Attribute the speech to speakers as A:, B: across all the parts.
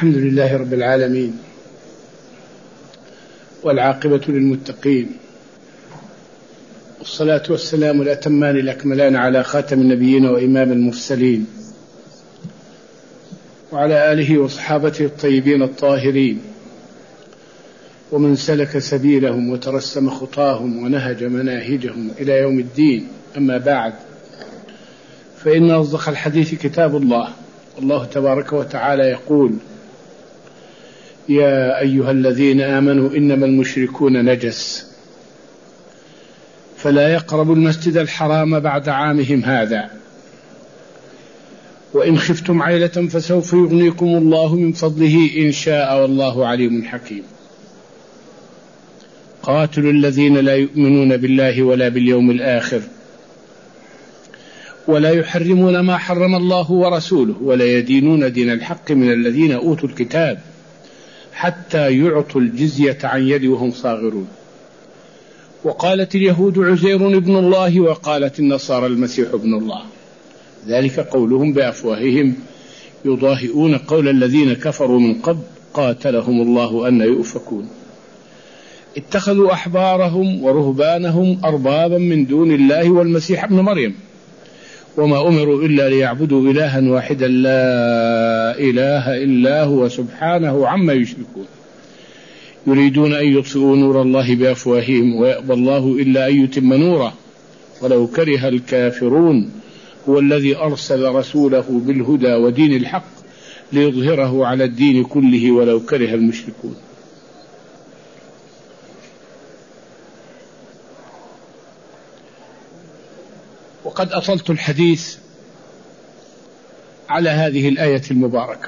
A: الحمد لله رب العالمين، والعاقبة للمتقين، والصلاة والسلام الأتمان الأكملان على خاتم النبيين وإمام المرسلين، وعلى آله وصحابته الطيبين الطاهرين، ومن سلك سبيلهم وترسم خطاهم ونهج مناهجهم إلى يوم الدين. أما بعد، فإن أصدق الحديث كتاب الله. الله تبارك وتعالى يقول: يا أيها الذين آمنوا إنما المشركون نجس فلا يقربوا المسجد الحرام بعد عامهم هذا، وإن خفتم عيلة فسوف يغنيكم الله من فضله إن شاء، والله عليم حكيم. قاتلوا الذين لا يؤمنون بالله ولا باليوم الآخر ولا يحرمون ما حرم الله ورسوله ولا يدينون دين الحق من الذين أوتوا الكتاب حتى يعطوا الجزية عن يد وهم صاغرون. وقالت اليهود عزير ابن الله وقالت النصارى المسيح ابن الله، ذلك قولهم بأفواههم يضاهئون قول الذين كفروا من قبل قاتلهم الله أن يؤفكون. اتخذوا أحبارهم ورهبانهم أربابا من دون الله والمسيح ابن مريم وما أمروا إلا ليعبدوا إلها واحدا لا إله إلا هو سبحانه عما يشركون. يريدون أن يطفئوا نور الله بأفواههم ويأبى الله إلا أن يتم نوره ولو كره الكافرون. هو الذي أرسل رسوله بالهدى ودين الحق ليظهره على الدين كله ولو كره المشركون. وقد أطلت الحديث على هذه الآية المباركة،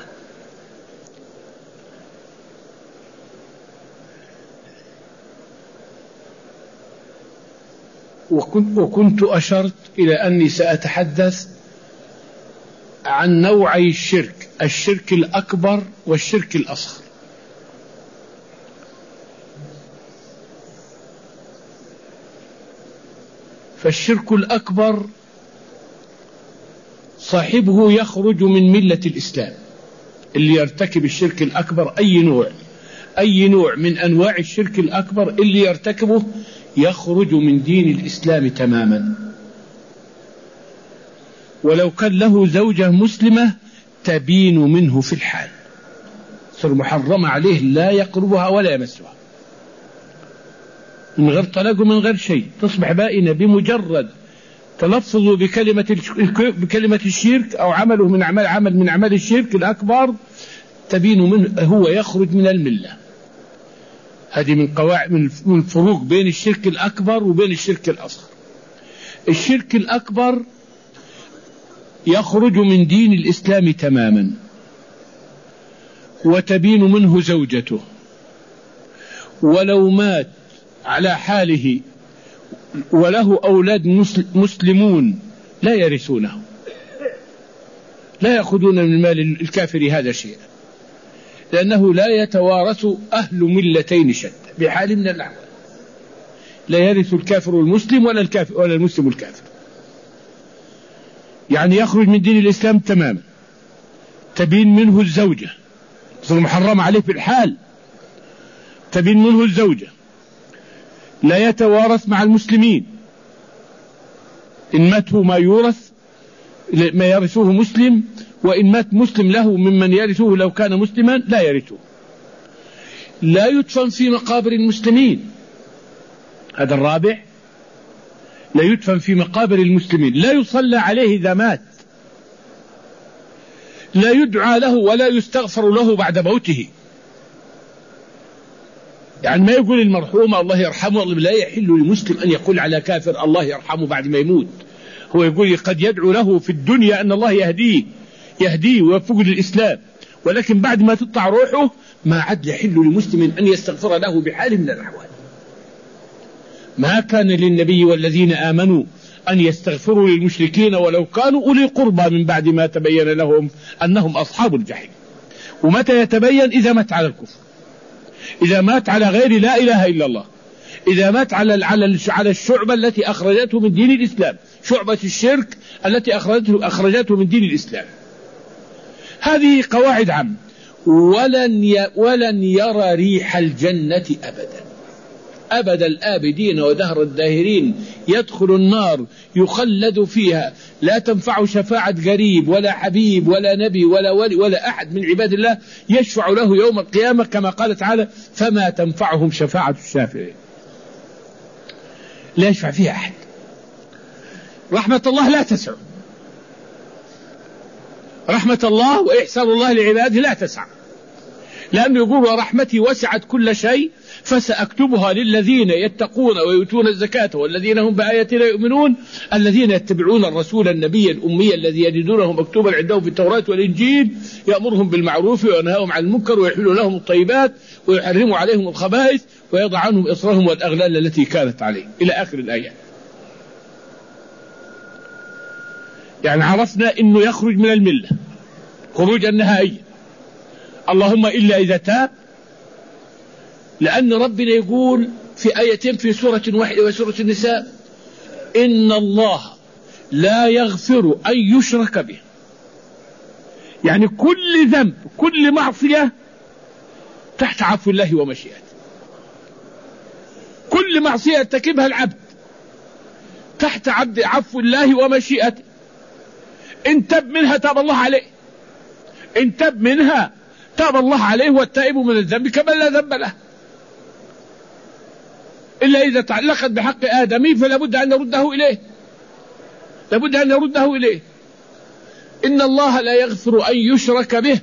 A: وكنت أشرت إلى أني سأتحدث عن نوعي الشرك: الشرك الأكبر والشرك الأصغر. فالشرك الأكبر صاحبه يخرج من ملة الإسلام. اللي يرتكب الشرك الأكبر أي نوع من أنواع الشرك الأكبر اللي يرتكبه يخرج من دين الإسلام تماما، ولو كان له زوجة مسلمة تبين منه في الحال، صار محرم عليه لا يقربها ولا يمسها، من غير طلاق ومن غير شيء، تصبح بائنة بمجرد تلفظه بكلمة الشرك أو عمله من أعمال الشرك الأكبر تبين منه، هو يخرج من الملة. هذه من قواعد من الفروق بين الشرك الأكبر وبين الشرك الأصغر. الشرك الأكبر يخرج من دين الإسلام تماما وتبين منه زوجته، ولو مات على حاله وله أولاد مسلمون لا يرثونه، لا يأخذون من مال الكافر هذا شيء، لأنه لا يتوارث أهل ملتين شتى بحال من الأحوال، لا يرث الكافر المسلم ولا المسلم الكافر. يعني يخرج من دين الإسلام تماما، تبين منه الزوجة، صار محرم عليه في الحال، تبين منه الزوجة، لا يتوارث مع المسلمين، إن مات ما يورث ما يرثه مسلم، وإن مات مسلم له ممن يرثه لو كان مسلما لا يرثه. لا يدفن في مقابر المسلمين، هذا الرابع، لا يدفن في مقابر المسلمين، لا يصلى عليه إذا مات، لا يدعى له ولا يستغفر له بعد موته. يعني ما يقول المرحوم الله يرحمه، لا يحل لمسلم أن يقول على كافر الله يرحمه بعد ما يموت. هو يقول قد يدعو له في الدنيا أن الله يهديه ويوفقه للإسلام، ولكن بعد ما تطلع روحه ما عاد يحل لمسلم أن يستغفر له بحال من الأحوال. ما كان للنبي والذين آمنوا أن يستغفروا للمشركين ولو كانوا أولي قربى من بعد ما تبين لهم أنهم أصحاب الجحيم. ومتى يتبين؟ إذا مات على الكفر، إذا مات على غير لا إله إلا الله، إذا مات على الشعبة التي أخرجته من دين الإسلام، شعبة الشرك التي أخرجته من دين الإسلام. هذه قواعد عامة. ولن يرى ريح الجنة أبدا أبد الآبدين ودهر الداهرين، يدخل النار يخلد فيها، لا تنفع شفاعة قريب ولا حبيب ولا نبي ولا ولي ولا أحد من عباد الله يشفع له يوم القيامة، كما قال تعالى: فما تنفعهم شفاعة الشافعين. لا يشفع فيها أحد. رحمة الله لا تسع، رحمة الله وإحسان الله لعباده لا تسع، لأنه يقول: ورحمتي وسعت كل شيء فسأكتبها للذين يتقون ويؤتون الزكاة والذين هم بآياتنا يؤمنون الذين يتبعون الرسول النبي الأمي الذي يجدونه مكتوبا عندهم في التوراة والإنجيل يأمرهم بالمعروف وينهاهم عن المنكر ويحل لهم الطيبات ويحرم عليهم الخبائث ويضع عنهم إصرهم والأغلال التي كانت عليه، إلى آخر الآية. يعني عرفنا أنه يخرج من الملة خروجا نهائيا، اللهم إلا إذا تاب، لأن ربنا يقول في آيتين في سورة واحدة وسورة النساء: إن الله لا يغفر أن يشرك به. يعني كل ذنب كل معصية تحت عفو الله ومشيئته، كل معصية يرتكبها العبد تحت عفو الله ومشيئته، إن تب منها تاب الله عليه، إن تب منها تاب الله عليه، والتائب من الذنب كمن لا ذنب له، إلا إذا تعلقت بحق آدمي فلا بد أن نرده إليه، لابد أن نرده إليه. إن الله لا يغفر أن يشرك به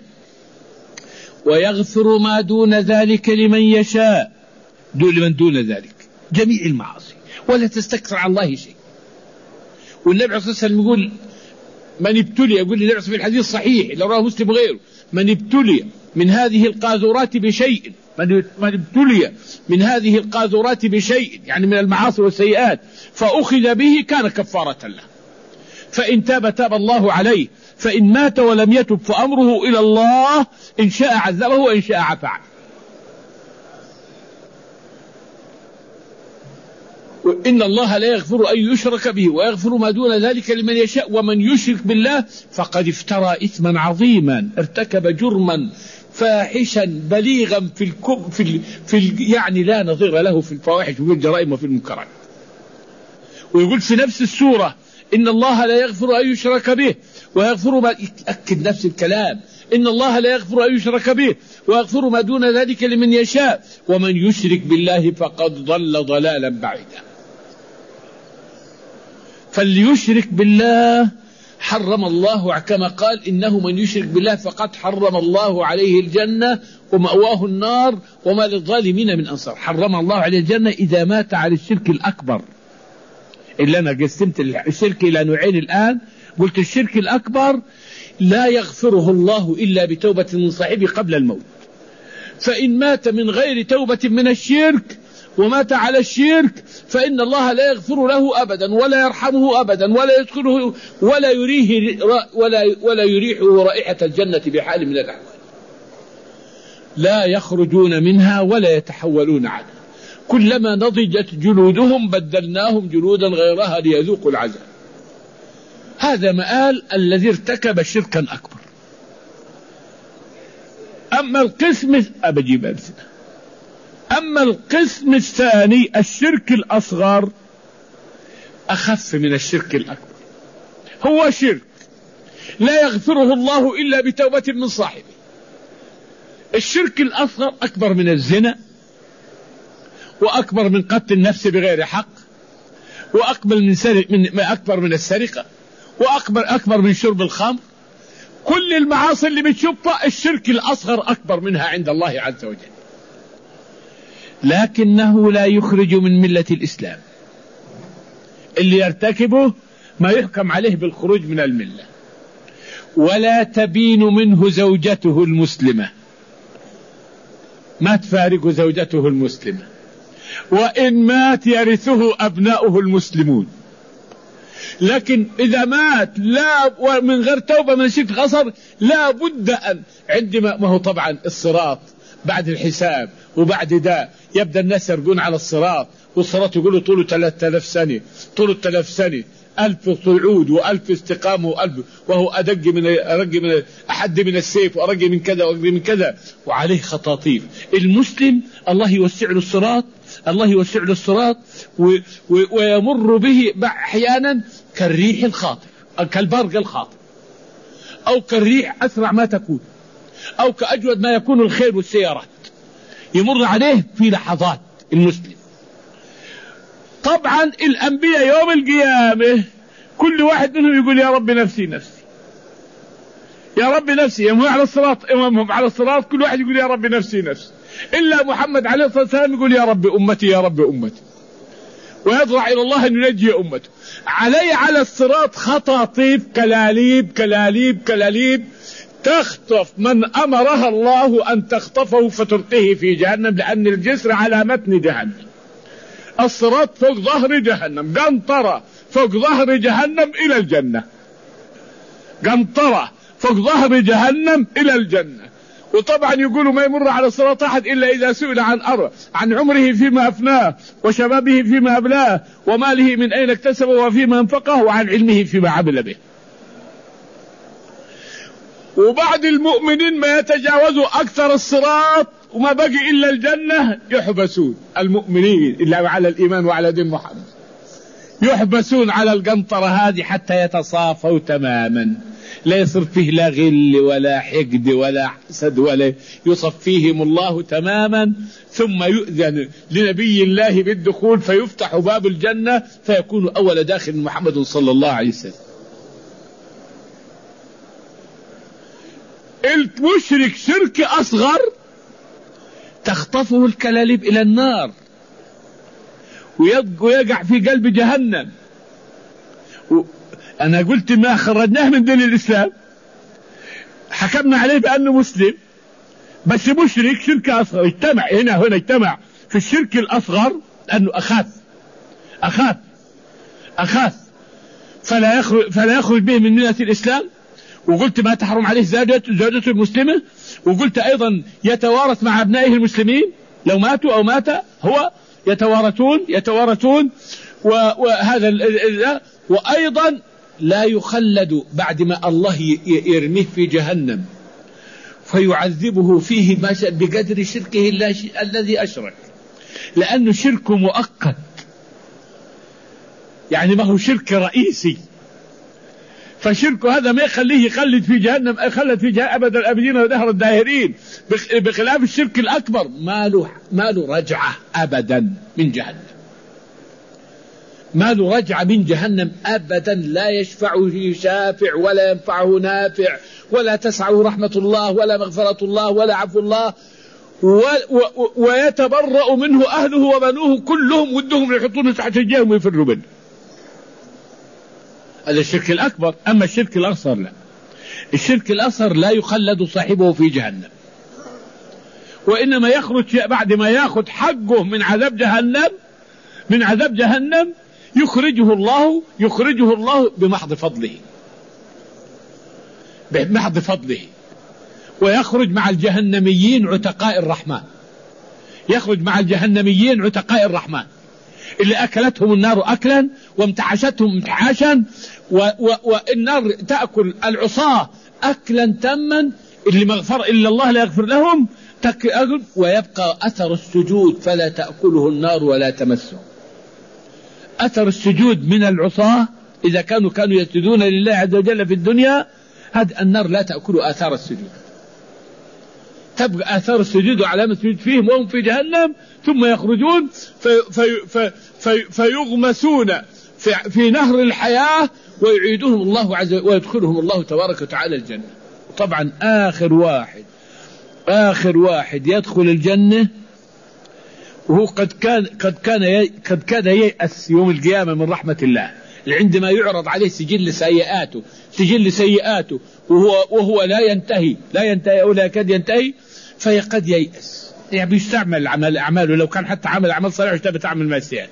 A: ويغفر ما دون ذلك لمن يشاء، لمن دون ذلك جميع المعاصي، ولا تستكثر على الله شيء. والنبي عليه الصلاة والسلام يقول: من ابتلي، يقول النبي في الحديث الصحيح اللي رواه مسلم وغيره: من ابتلي من هذه القاذورات بشيء، من ابتلي من هذه القاذورات بشيء، يعني من المعاصي والسيئات، فأخذ به كان كفارة له، فإن تاب تاب الله عليه، فإن مات ولم يتب فأمره إلى الله، إن شاء عذبه وإن شاء عفى عنه. إن الله لا يغفر أن يشرك به ويغفر ما دون ذلك لمن يشاء، ومن يشرك بالله فقد افترى إثما عظيما، ارتكب جرما فاحشا بليغا يعني لا نظير له في الفواحش وفي الجرائم وفي المنكرات. ويقول في نفس السورة: إن الله لا يغفر أن يشرك به ويغفر ما، أكد نفس الكلام: إن الله لا يغفر أن يشرك به ويغفر ما دون ذلك لمن يشاء، ومن يشرك بالله فقد ضل ضلالا بعيدا. فليشرك بالله حرم الله، كما قال: إنه من يشرك بالله فقد حرم الله عليه الجنة ومأواه النار وما للظالمين من أنصار. حرم الله عليه الجنة إذا مات على الشرك الأكبر، اللي أنا قسمت الشرك إلى نوعين الآن. قلت الشرك الأكبر لا يغفره الله إلا بتوبة من صاحبه قبل الموت، فإن مات من غير توبة من الشرك ومات على الشرك فإن الله لا يغفر له أبدا ولا يرحمه أبدا ولا يدخله ولا يريحه رائحة الجنة بحال من الأحوال. لا يخرجون منها ولا يتحولون عنها، كلما نضجت جلودهم بدلناهم جلودا غيرها ليذوقوا العذاب. هذا مآل الذي ارتكب شركا أكبر. أما القسم الثاني الشرك الأصغر أخف من الشرك الأكبر، هو شرك لا يغفره الله إلا بتوبة من صاحبه. الشرك الأصغر أكبر من الزنا، وأكبر من قتل النفس بغير حق، وأكبر من السرقة، وأكبر من شرب الخمر. كل المعاصي اللي بتشوفها الشرك الأصغر أكبر منها عند الله عز وجل، لكنه لا يخرج من ملة الإسلام. اللي يرتكبه ما يحكم عليه بالخروج من الملة، ولا تبين منه زوجته المسلمة، ما تفارق زوجته المسلمة، وإن مات يرثه أبناؤه المسلمون. لكن إذا مات لا من غير توبة من الشرك الأصغر لا بد أن عندما ما هو طبعا الصراط بعد الحساب وبعد ده يبدأ الناس يرجون على الصراط، والصراط يقولوا طوله 3000 سنة، طوله 3000 سنة، 1000 صعود و1000 استقامة وهو أدق من أحد من السيف وأرق من كذا وأرق من كذا وعليه خطاطيف. المسلم الله يوسع له الصراط، الله يوسع له الصراط ويمر به أحيانا كالريح الخاطف، كالبرق الخاطف، أو كالريح أسرع ما تكون، أو كأجود ما يكون الخير والسيارات، يمر عليه في لحظات المسلم. طبعا الأنبياء يوم القيامة كل واحد منهم يقول يا رب نفسي نفسي، يا رب نفسي. يوم على الصراط، إمامهم على الصراط كل واحد يقول يا رب نفسي نفسي، إلا محمد عليه الصلاة والسلام يقول يا رب أمتي يا رب أمتي، ويضرع إلى الله أن ينجي أمته. على الصراط خطاطيف، كلاليب كلاليب كلاليب تخطف من أمرها الله أن تخطفه فتلقيه في جهنم، لأن الجسر على متن جهنم. الصراط فوق ظهر جهنم، قنطرة فوق ظهر جهنم إلى الجنة، قنطرة فوق ظهر جهنم إلى الجنة. وطبعا يقولوا ما يمر على الصراط أحد إلا إذا سئل عن عمره فيما أفناه، وشبابه فيما أبلاه، وماله من أين اكتسبه وفيما انفقه، وعن علمه فيما عمل به. وبعد المؤمنين ما يتجاوزوا أكثر الصراط وما بقي إلا الجنة يحبسون. المؤمنين إلا على الإيمان وعلى دين محمد يحبسون على القنطرة هذه حتى يتصافوا تماما، لا يصير فيه لا غل ولا حقد ولا حسد، ولا يصفيهم الله تماما. ثم يؤذن لنبي الله بالدخول فيفتح باب الجنة فيكون أول داخل محمد صلى الله عليه وسلم. المشرك شرك أصغر تخطفه الكلاليب إلى النار ويقع في قلب جهنم. أنا قلت ما خرجناه من دين الإسلام، حكمنا عليه بأنه مسلم، بس مشرك شرك أصغر. اجتمع هنا اجتمع في الشرك الأصغر لأنه أخاف فلا يخرج به من ملة الإسلام. وقلت ما تحرم عليه زوجته المسلمة. وقلت أيضا يتوارث مع أبنائه المسلمين لو ماتوا أو مات هو، يتوارثون وهذا. وأيضا لا يخلد بعد ما الله يرميه في جهنم فيعذبه فيه بقدر شركه الذي أشرك، لأنه شرك مؤقت، يعني ما هو شرك رئيسي. فشرك هذا ما يخليه يخلد في جهنم أبد الأبدين ودهر الداهرين، بخلاف الشرك الأكبر ما له رجعة أبدا من جهنم، ما له رجعة من جهنم أبدا. لا يشفعه شافع ولا ينفعه نافع ولا تسعه رحمة الله ولا مغفرة الله ولا عفو الله، ويتبرأ منه أهله وبنوه كلهم ودهم يحطونه تحت رجلهم ويفروا منه. هذا الشرك الأكبر. أما الشرك الأصغر لا، الشرك الأصغر لا يخلد صاحبه في جهنم، وإنما يخرج بعد ما يأخذ حقه من عذاب جهنم يخرجه الله بمحض فضله، ويخرج مع الجهنميين عتقاء الرحمن، اللي أكلتهم النار أكلا وامتعشتهم امتعاشا، والنار تأكل العصاة أكلا تما، اللي الله لا يغفر لهم تأكل، ويبقى أثر السجود فلا تأكله النار ولا تمسه. أثر السجود من العصاة إذا كانوا يسجدون لله عز وجل في الدنيا، هذا النار لا تأكل آثار السجود، تبقى آثار السجود وعلامة السجود فيهم وهم في جهنم، ثم يخرجون فيغمسون في نهر الحياة ويعيدهم الله عز وجل ويدخلهم الله تبارك وتعالى الجنة. طبعا آخر واحد يدخل الجنة وهو قد كان ييأس يوم القيامة من رحمة الله، عندما يعرض عليه سجل سيئاته وهو لا ينتهي أو لا يكاد ينتهي، فقد ييأس، يعني بيستعمل أعماله، لو كان حتى عمل صالح اشتبت عمل معصية،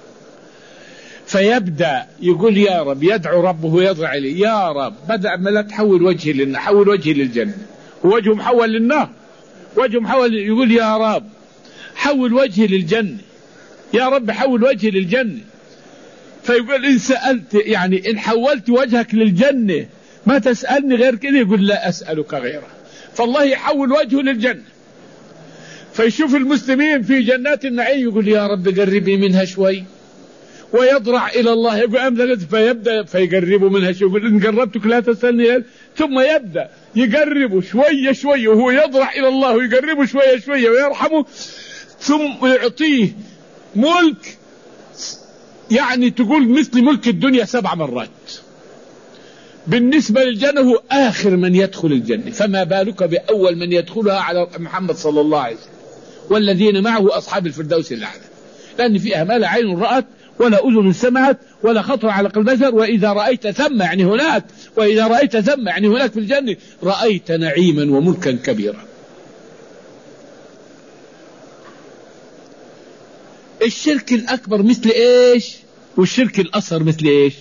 A: فيبدأ يقول يا رب، يدعو ربه ويضرع عليه يا رب، بدأ ما لا تحول وجهي للنار، حول وجهي للجنة، ووجهه محول للنار، يقول يا رب حول وجهي للجنة، يا رب حول وجهي للجنة. فيقول إن سألت يعني إن حولت وجهك للجنة ما تسألني غير كذا، يقول لا أسألك غيره. فالله يحول وجهه للجنة، فيشوف المسلمين في جنات النعيم يقول يا رب قربي منها شوي، ويضرع إلى الله يقول أمثل، فيبدأ فيقربوا منها شوي، يقول إن قربتك لا تسألني، ثم يبدأ يقربوا شوية شوية وهو يضرع إلى الله ويقربوا شوية شوية ويرحمه، ثم يعطيه ملك يعني تقول مثل ملك الدنيا 7 مرات. بالنسبة للجنة هو آخر من يدخل الجنة، فما بالك بأول من يدخلها على محمد صلى الله عليه وسلم والذين معه أصحاب الفردوس الأعلى، لأن فيها ما لا عين رأت ولا أذن سمعت ولا خطر على قلب بشر. وإذا رأيت ثم يعني هناك، وإذا رأيت ثم يعني هناك في الجنة رأيت نعيما وملكا كبيرا. الشرك الأكبر مثل إيش؟ والشرك الأصغر مثل إيش؟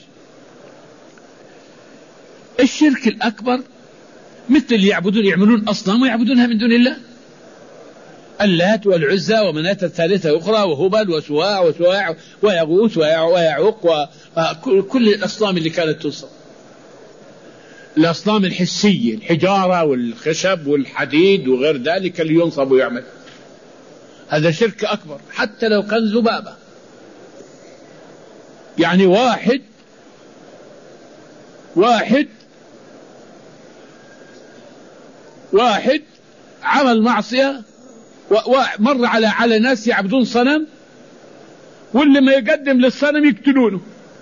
A: الشرك الأكبر مثل اللي يعملون أصنام ويعبدونها من دون الله، اللات والعزى ومناة الثالثة أخرى وهبل وسواع ويغوث ويعوق وكل الأصنام اللي كانت تصنم، الأصنام الحسية، الحجارة والخشب والحديد وغير ذلك اللي ينصب ويعمل، هذا شرك أكبر حتى لو كان ذبابة. يعني واحد عمل معصية ومر على ناس يعبدون صنم، واللي ما يقدم للصنم يقتلونه.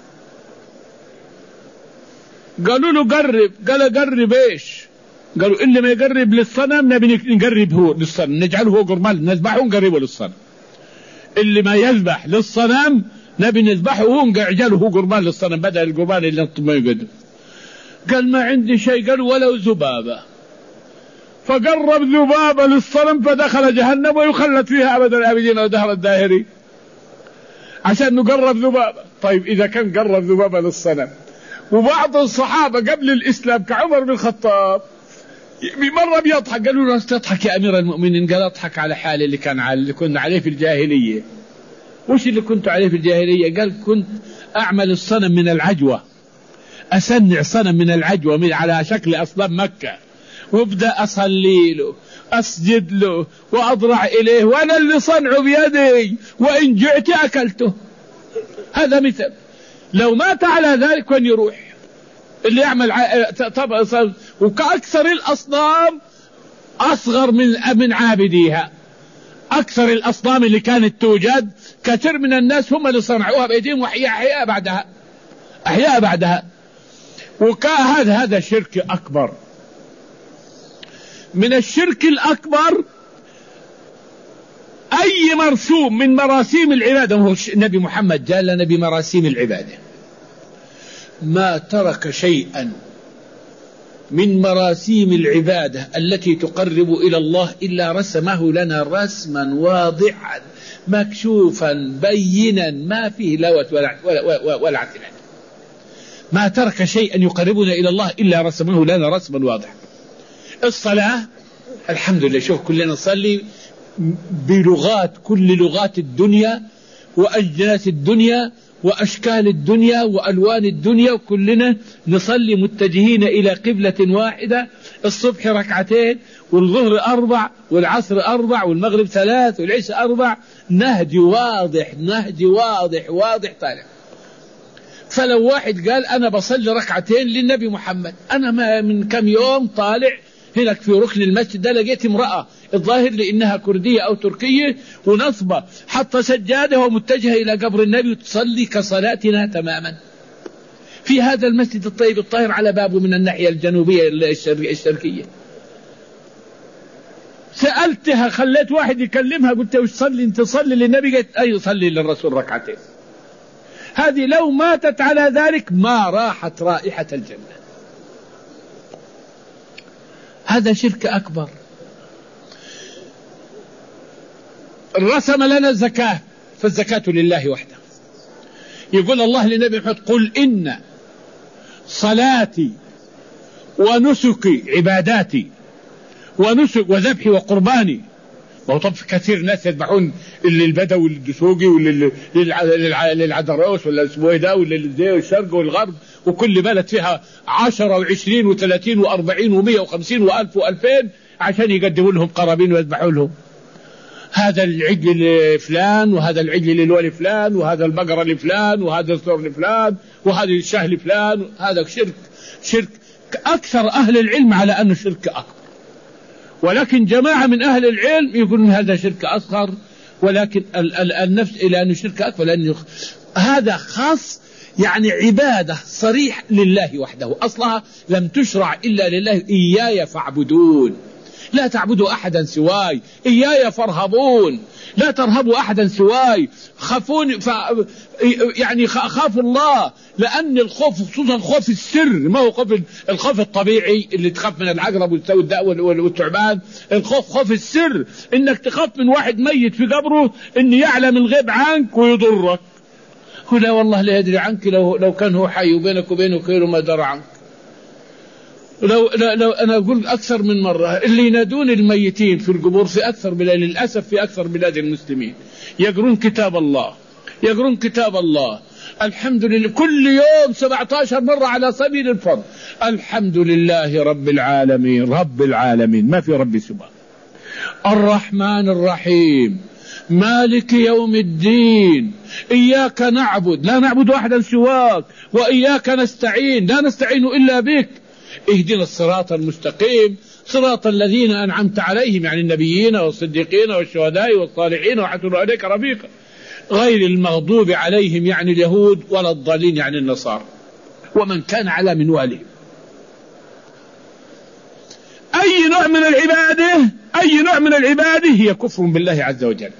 A: قالوا له قرب، قال قرب ايش؟ قالوا اللي ما يقرب للصنم نبي نقرب هو للصنم، نجعله هو قربان نذبحه ونقربه للصنم. اللي ما يذبح للصنم نبي نذبحه ونجعله هو قربان للصنم بدل القربان اللي ما يقدم. قال ما عندي شيء، قالوا ولو ذبابة، فقرب ذبابة للصنم فدخل جهنم ويخلد فيها أبدا الآبدين ودهر الداهرين عشان نقرب ذبابة. طيب إذا كان قرب ذبابة للصنم، وبعض الصحابة قبل الإسلام كعمر بن الخطاب مرة بيضحك، قالوا له تضحك يا أمير المؤمنين؟ قال أضحك على حالي اللي كنا عليه في الجاهلية. وش اللي كنت عليه في الجاهلية؟ قال كنت أعمل الصنم من العجوة، أصنع صنم من العجوة من على شكل أصنام مكة، وابدأ أصلي له أسجد له وأضرع إليه، وأنا اللي صنعه بيدي، وإن جعت أكلته. هذا مثل لو مات على ذلك وين يروح اللي يعمل طبعا. وكأكثر الأصنام أصغر من عابديها. أكثر الأصنام اللي كانت توجد كثير من الناس هم اللي صنعوها بأيديهم وأحياء بعدها. هذا شرك أكبر. من الشرك الأكبر أي مرسوم من مراسيم العبادة، وهو النبي محمد جاء لنا بمراسيم العبادة، ما ترك شيئا من مراسيم العبادة التي تقرب إلى الله إلا رسمه لنا رسما واضحا مكشوفا بينا ما فيه لوت ولا اعتماد. ما ترك شيئا يقربنا إلى الله إلا رسمه لنا رسما واضحا. الصلاة الحمد لله، شوف كلنا نصلي بلغات، كل لغات الدنيا وأجناس الدنيا وأشكال الدنيا وألوان الدنيا، وكلنا نصلي متجهين إلى قبلة واحدة. الصبح 2 والظهر 4 والعصر 4 والمغرب 3 والعشاء 4، نهج واضح طالع. فلو واحد قال أنا بصلي 2 للنبي محمد، أنا ما من كم يوم طالع هناك في ركن المسجد ده لقيت امرأة الظاهر لأنها كردية أو تركية ونصبة حتى سجادة ومتجهة إلى قبر النبي وتصلي كصلاتنا تماما في هذا المسجد الطيب الطاهر على بابه من الناحية الجنوبية الشرقية. سألتها، خليت واحد يكلمها، قلت وش صلي انت؟ صلي للنبي؟ قالت أي صلي للرسول 2. هذه لو ماتت على ذلك ما راحت رائحة الجنة. هذا شرك أكبر. رسم لنا الزكاة، فالزكاة لله وحده. يقول الله للنبي محمد قل إن صلاتي ونسكي عباداتي ونسك وذبحي وقرباني وطب كثير ناس يذبحون اللي البدوي واللي الدسوقي واللي للعدروس ولا اسمه ده واللي زي الشرق والغرب، وكل بلد فيها 10 و20 و30 و40 و150 و1000 و2000 عشان يقدموا لهم قرابين ويذبحوا لهم. هذا العجل لفلان، وهذا العجل للولي فلان، وهذا البقرة لفلان، وهذا الثور لفلان، وهذا الشاه لفلان. هذا شرك أكثر أهل العلم على أنه شرك أكبر، ولكن جماعة من أهل العلم يقولون هذا شرك أصغر، ولكن النفس إلى أنه شرك أكبر، لأنه هذا خاص يعني عبادة صريح لله وحده، أصلها لم تشرع إلا لله. إياي فاعبدون، لا تعبدوا أحدا سواي، إياي فارهبون، لا ترهبوا أحدا سواي، خافون يعني خافوا الله. لأن الخوف خصوصا خوف السر، ما هو الخوف الطبيعي اللي تخاف من العقرب والسوداء والثعبان. الخوف خوف السر، إنك تخاف من واحد ميت في قبره إن يعلم الغيب عنك ويضرك. لا والله لا يدري عنك، لو كان هو حي وبينك وبينه خير ما درى عنك. لو أنا أقول أكثر من مرة، اللي ينادون الميتين في القبور في أكثر بلاد، للأسف في أكثر بلاد المسلمين، يقرون كتاب الله، يقرون كتاب الله. الحمد لله كل يوم 17 مرة على سبيل الفضل. الحمد لله رب العالمين، رب العالمين ما في رب سبحانه، الرحمن الرحيم، مالك يوم الدين، إياك نعبد لا نعبد أحدا سواك، وإياك نستعين لا نستعين إلا بك، اهدنا الصراط المستقيم صراط الذين أنعمت عليهم، يعني النبيين والصديقين والشهداء والصالحين وحسن أولئك رفيقا، غير المغضوب عليهم يعني اليهود ولا الضالين يعني النصارى ومن كان على منوالهم. أي نوع من العبادة هي كفر بالله عز وجل.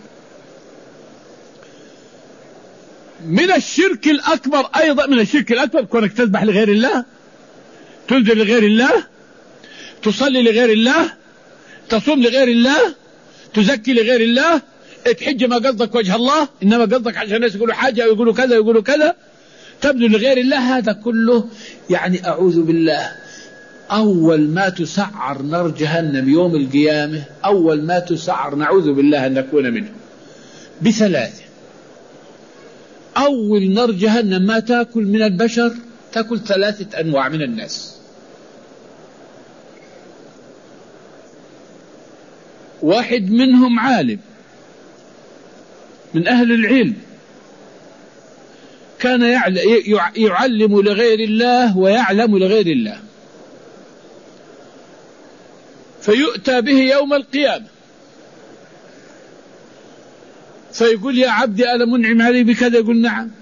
A: من الشرك الأكبر أيضا، من الشرك الأكبر كونك تذبح لغير الله، تنذر لغير الله، تصلي لغير الله، تصوم لغير الله، تزكي لغير الله، تحج ما قصدك وجه الله، إنما قصدك عشان الناس يقولوا حاجة ويقولوا كذا ويقولوا كذا، تبذل لغير الله. هذا كله يعني أعوذ بالله. أول ما تسعر نار جهنم يوم القيامة، أول ما تسعر نعوذ بالله أن نكون منه بثلاثة. أول نار جهنم ما تأكل من البشر، تأكل 3 أنواع من الناس. واحد منهم عالم من أهل العلم، كان يعلم لغير الله ويعلم لغير الله، فيؤتى به يوم القيامة فيقول يا عبدي ألا منعم علي بكذا؟ يقول نعم.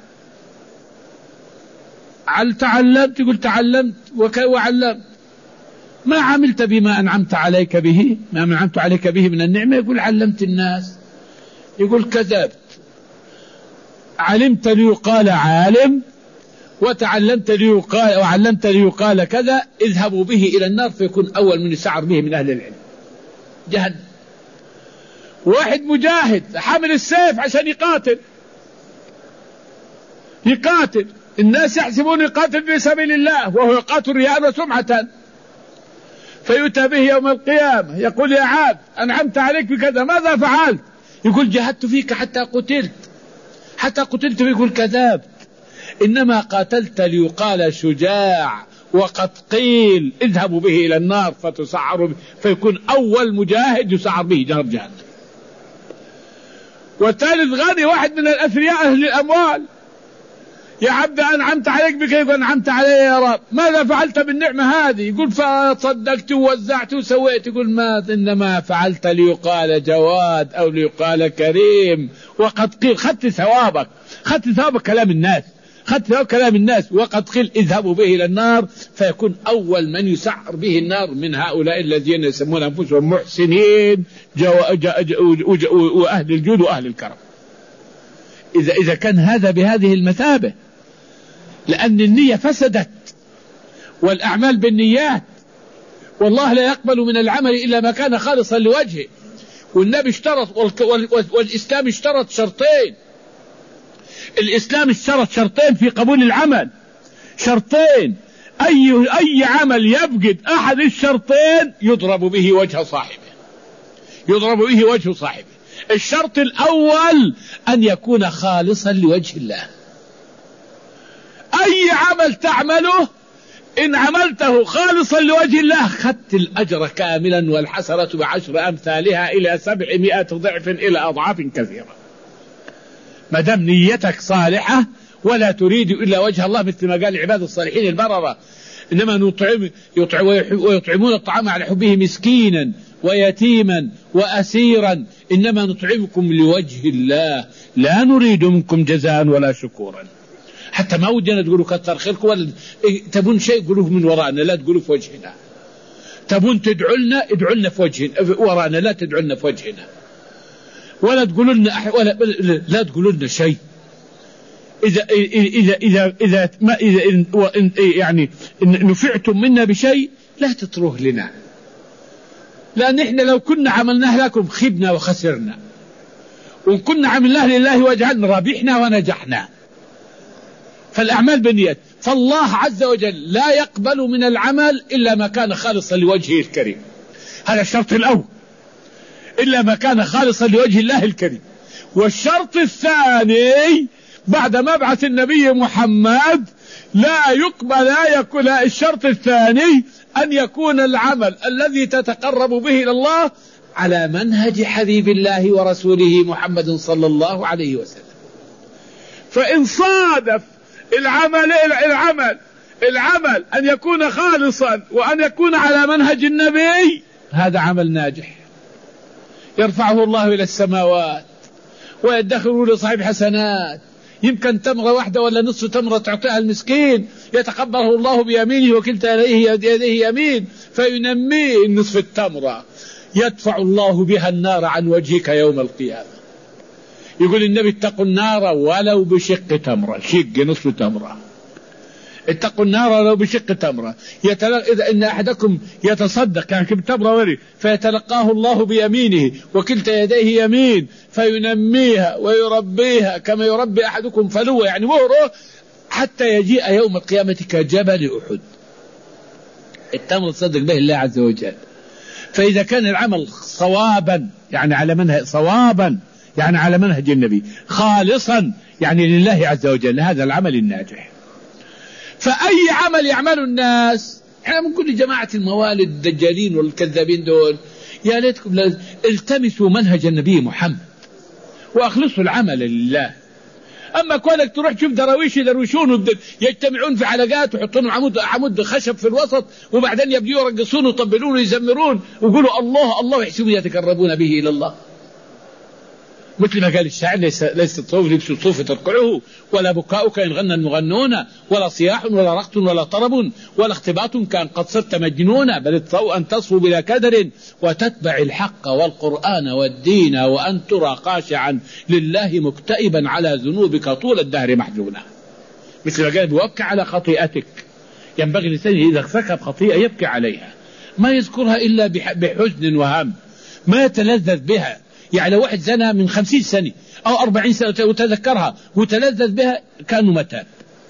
A: هل تعلمت؟ يقول تعلمت وعلمت. ما عملت بما أنعمت عليك به، ما أنعمت عليك به من النعمة؟ يقول علمت الناس. يقول كذبت، علمت ليقال عالم، وتعلمت ليقال، وعلمت ليقال كذا، اذهبوا به إلى النار فيكون أول من يسعر به من أهل العلم جهنم. واحد مجاهد حامل السيف عشان يقاتل، الناس يحسبون يقاتل في سبيل الله وهو يقاتل رياء وسمعة، فيؤتى به يوم القيامة يقول يا عبد أنعمت عليك بكذا، ماذا فعلت؟ يقول جاهدت فيك حتى قتلت. يقول كذبت، إنما قاتلت ليقال شجاع، وقد قيل اذهبوا به إلى النار فتسعر به، فيكون أول مجاهد يسعر به نار جهنم. والثالث غني، واحد من الأثرياء أهل الأموال، يا عبد أنعمت عليك بكذا، يقول أنعمت علي يا رب، ماذا فعلت بالنعمة هذه؟ يقول فصدقت ووزعت وسويت. يقول ما إنما فعلت ليقال جواد أو ليقال كريم، وقد قيل خدت ثوابك كلام الناس، كلام الناس، وقد قيل اذهبوا به إلى النار فيكون أول من يسعر به النار من هؤلاء الذين يسمون أنفسهم محسنين وأهل الجود وأهل الكرم. إذا كان هذا بهذه المثابة، لأن النية فسدت، والأعمال بالنيات، والله لا يقبل من العمل إلا ما كان خالصا لوجهه. والنبي اشترط، والإسلام اشترط شرطين. الإسلام اشترط شرطين في قبول العمل، شرطين، أي عمل يفقد أحد الشرطين يضرب به وجه صاحبه، يضرب به وجه صاحبه. الشرط الأول أن يكون خالصا لوجه الله. أي عمل تعمله إن عملته خالصا لوجه الله خدت الأجر كاملا، والحسنة بعشر أمثالها إلى 700 ضعف إلى أضعاف كثيرة، ما دام نيتك صالحة ولا تريد إلا وجه الله، مثل ما قال عباد الصالحين البررة: إنما ويطعمون الطعام على حبه مسكينا ويتيما وأسيرا، إنما نطعمكم لوجه الله لا نريد منكم جزاء ولا شكورا. حتى ما ودنا تقولوا كثر خيركم، ولا تبون شيء قولوه من وراءنا، لا تقولوا في وجهنا. تبون تدعوا لنا ادعوا لنا في وجهنا، وراءنا لا تدعوا لنا في وجهنا، ولا تقولوا لنا لا تقولوا لنا شيء. إذا يعني نفعتم منا بشيء لا تطروه لنا، لأن إحنا لو كنا عملناه لكم خبنا وخسرنا، وإن كنا عملناه لله وجعلنا ربحنا ونجحنا. فالأعمال بالنيات، فالله عز وجل لا يقبل من العمل إلا ما كان خالصا لوجهه الكريم. هذا الشرط الأول، إلا ما كان خالصا لوجه الله الكريم. والشرط الثاني بعد مبعث النبي محمد لا يكون الشرط الثاني أن يكون العمل الذي تتقرب به إلى الله على منهج حبيب الله ورسوله محمد صلى الله عليه وسلم. فإن صادف العمل أن يكون خالصا وأن يكون على منهج النبي، هذا عمل ناجح يرفعه الله إلى السماوات ويدخره لصاحب حسنات. يمكن تمرة واحدة ولا نصف تمرة تعطيها المسكين، يتقبله الله بيمينه وكلتا يديه يمين فينميه النصف التمرة، يدفع الله بها النار عن وجهك يوم القيامة. يقول النبي: اتقوا النار ولو بشق تمرة، شق نصف تمرة، اتقوا النار ولو بشق تمرة. إذا إن أحدكم يتصدق يعني كم تمرة وري، فيتلقاه الله بيمينه وكلتا يديه يمين فينميها ويربيها كما يربي أحدكم فلوه، يعني مهره، حتى يجيء يوم القيامة كجبل أحد. التمر تصدق به الله عز وجل. فإذا كان العمل صوابا يعني على منهج النبي، خالصا يعني لله عز وجل، هذا العمل الناجح. فأي عمل يعمل الناس، احنا بنقول لجماعة الموالد الدجالين والكذابين دول: يا ليتكم التمسوا منهج النبي محمد وأخلصوا العمل لله. أما كونك تروح تشوف دراويش يدروشون يجتمعون في حلقات ويحطون عمود خشب في الوسط، وبعدين يبدأوا يرقصون ويطبلون ويزمرون ويقولوا الله الله، ويحسبون يتقربون به إلى الله. مثل ما قال الشاعر: ليس الصوف لبس الصوف ترقعه، ولا بكاؤك إن غنى المغنون، ولا صياح ولا رقص ولا طرب، ولا اختباط كان قد صرت مجنونا، بل الضوء أن تصفو بلا كدر وتتبع الحق والقرآن والدين، وأن ترى خاشعا لله مكتئبا على ذنوبك طول الدهر محزونا. مثل ما قال: بوكى على خطيئتك. ينبغي الإنسان إذا ارتكب خطيئة يبكي عليها، ما يذكرها إلا بحزن وهم، ما يتلذذ بها. يعني لو واحد زنى من 50 سنة أو 40 سنة وتذكرها وتلذذ بها كأنه متاب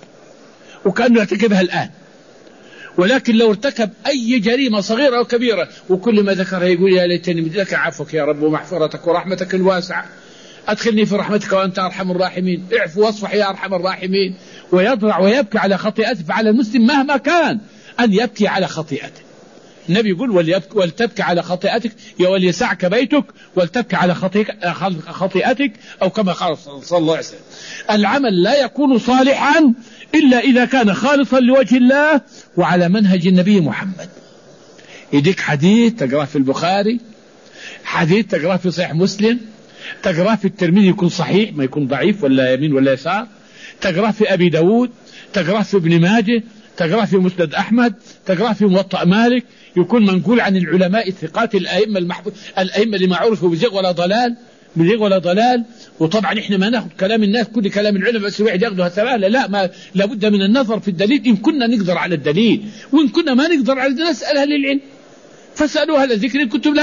A: وكأنه يرتكبها الآن. ولكن لو ارتكب أي جريمة صغيرة أو كبيرة وكل ما ذكرها يقول: يا ليتني مدلك عفوك يا رب ومغفرتك ورحمتك الواسعة، أدخلني في رحمتك وأنت أرحم الراحمين، اعفو واصفح يا أرحم الراحمين. ويضرع ويبكي على خطيئته. فعلى المسلم مهما كان أن يبكي على خطيئته. النبي يقول: ولتبكي على خطيئتك، يا وليسعك بيتك ولتبكي على خطيئتك، أو كما قال صلى الله عليه وسلم. العمل لا يكون صالحا إلا إذا كان خالصا لوجه الله وعلى منهج النبي محمد. يديك حديث تقرأه في البخاري، حديث تقرأه في صحيح مسلم، تقرأه في الترمذي يكون صحيح ما يكون ضعيف ولا يمين ولا يسار، تقرأه في أبي داود، تقرأه في ابن ماجه، تقرأه في مسند أحمد، تقرأه في موطأ مالك، يكون منقول عن العلماء الثقات الأئمة اللي ما عرفوا بزيغ ولا ضلال. وطبعا احنا ما ناخذ كلام الناس كل كلام العلماء بس الواحد ياخذها ثبالة، لا، ما لابد من النظر في الدليل إن كنا نقدر على الدليل، وإن كنا ما نقدر على الدليل نسأل أهل العلم. فاسألوا أهل الذكر إن كنتم لا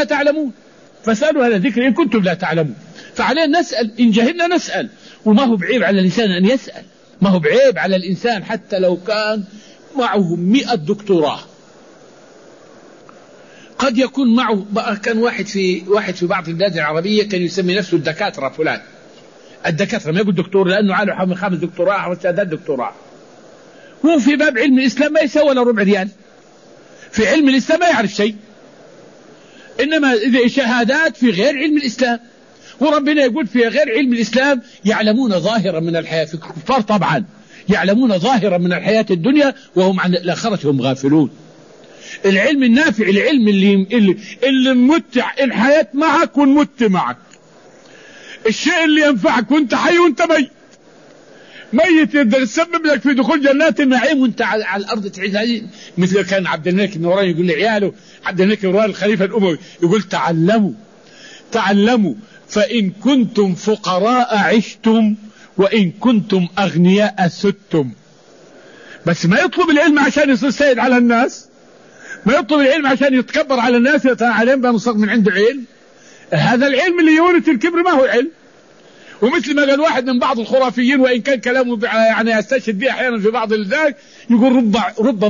A: تعلمون. فعلينا نسأل، إن جهلنا نسأل، وما هو بعيب على الإنسان أن يسأل، ما هو بعيب على الإنسان حتى لو كان معه 100 دكتوراه. قد يكون معه كان واحد في بعض البلاد العربية كان يسمي نفسه الدكاترة فلان، الدكاترة ما يقول دكتور لأنه عاله 5 دكتوراه وشهادات دكتوراه، هو في باب علم الإسلام ما يسوى ولا ربع ريال، في علم الإسلام ما يعرف شيء، إنما شهادات في غير علم الإسلام. وربنا يقول في غير علم الإسلام يعلمون ظاهرا من الحياة، في الكفار طبعا يعلمون ظاهرا من الحياة الدنيا وهم عن الآخرة هم غافلون. العلم النافع العلم اللي ممتع الحياة معك ونمت معك، الشيء اللي ينفعك وانت حي وانت ميت يسبب لك في دخول جنات النعيم وانت على الارض تعيش. مثل كان عبد الملك بن مروان يقول لعياله، عبد الملك بن مروان الخليفة الأموي يقول تعلموا فإن كنتم فقراء عشتم وإن كنتم أغنياء ستم. بس ما يطلب العلم عشان يصير سيد على الناس، ما يطلب العلم عشان يتكبر على الناس عليهم بنصر من عنده علم. هذا العلم اللي يورث الكبر ما هو علم. ومثل ما قال واحد من بعض الخرافيين وإن كان كلامه يعني يستشهد به أحيانا في بعض الذاك، يقول رب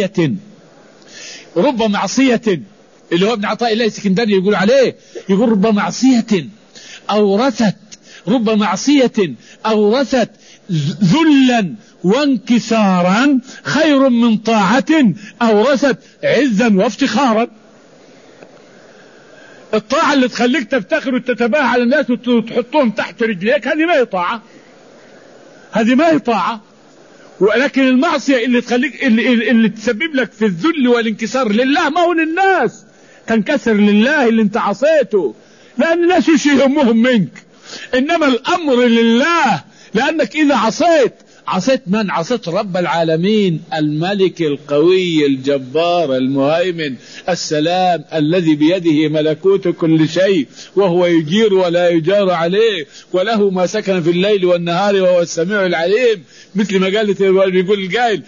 A: معصية اللي هو ابن عطاء الله السكندري يقول عليه، يقول رب معصية أورثت ذلا وانكسارا خير من طاعة أورثت عزا وافتخارا. الطاعة اللي تخليك تفتخر وتتباهى على الناس وتحطهم تحت رجليك هذه ما هي طاعة. ولكن المعصية اللي تخليك اللي تسبب لك في الذل والانكسار لله، ما هو للناس، تنكسر لله اللي انت عصيته، لأن الناس وش يهمهم منك، إنما الأمر لله. لأنك إذا عصيت من؟ عصيت رب العالمين، الملك القوي الجبار المهيمن السلام الذي بيده ملكوت كل شيء وهو يجير ولا يجار عليه وله ما سكن في الليل والنهار وهو السميع العليم. مثل ما يقول القائل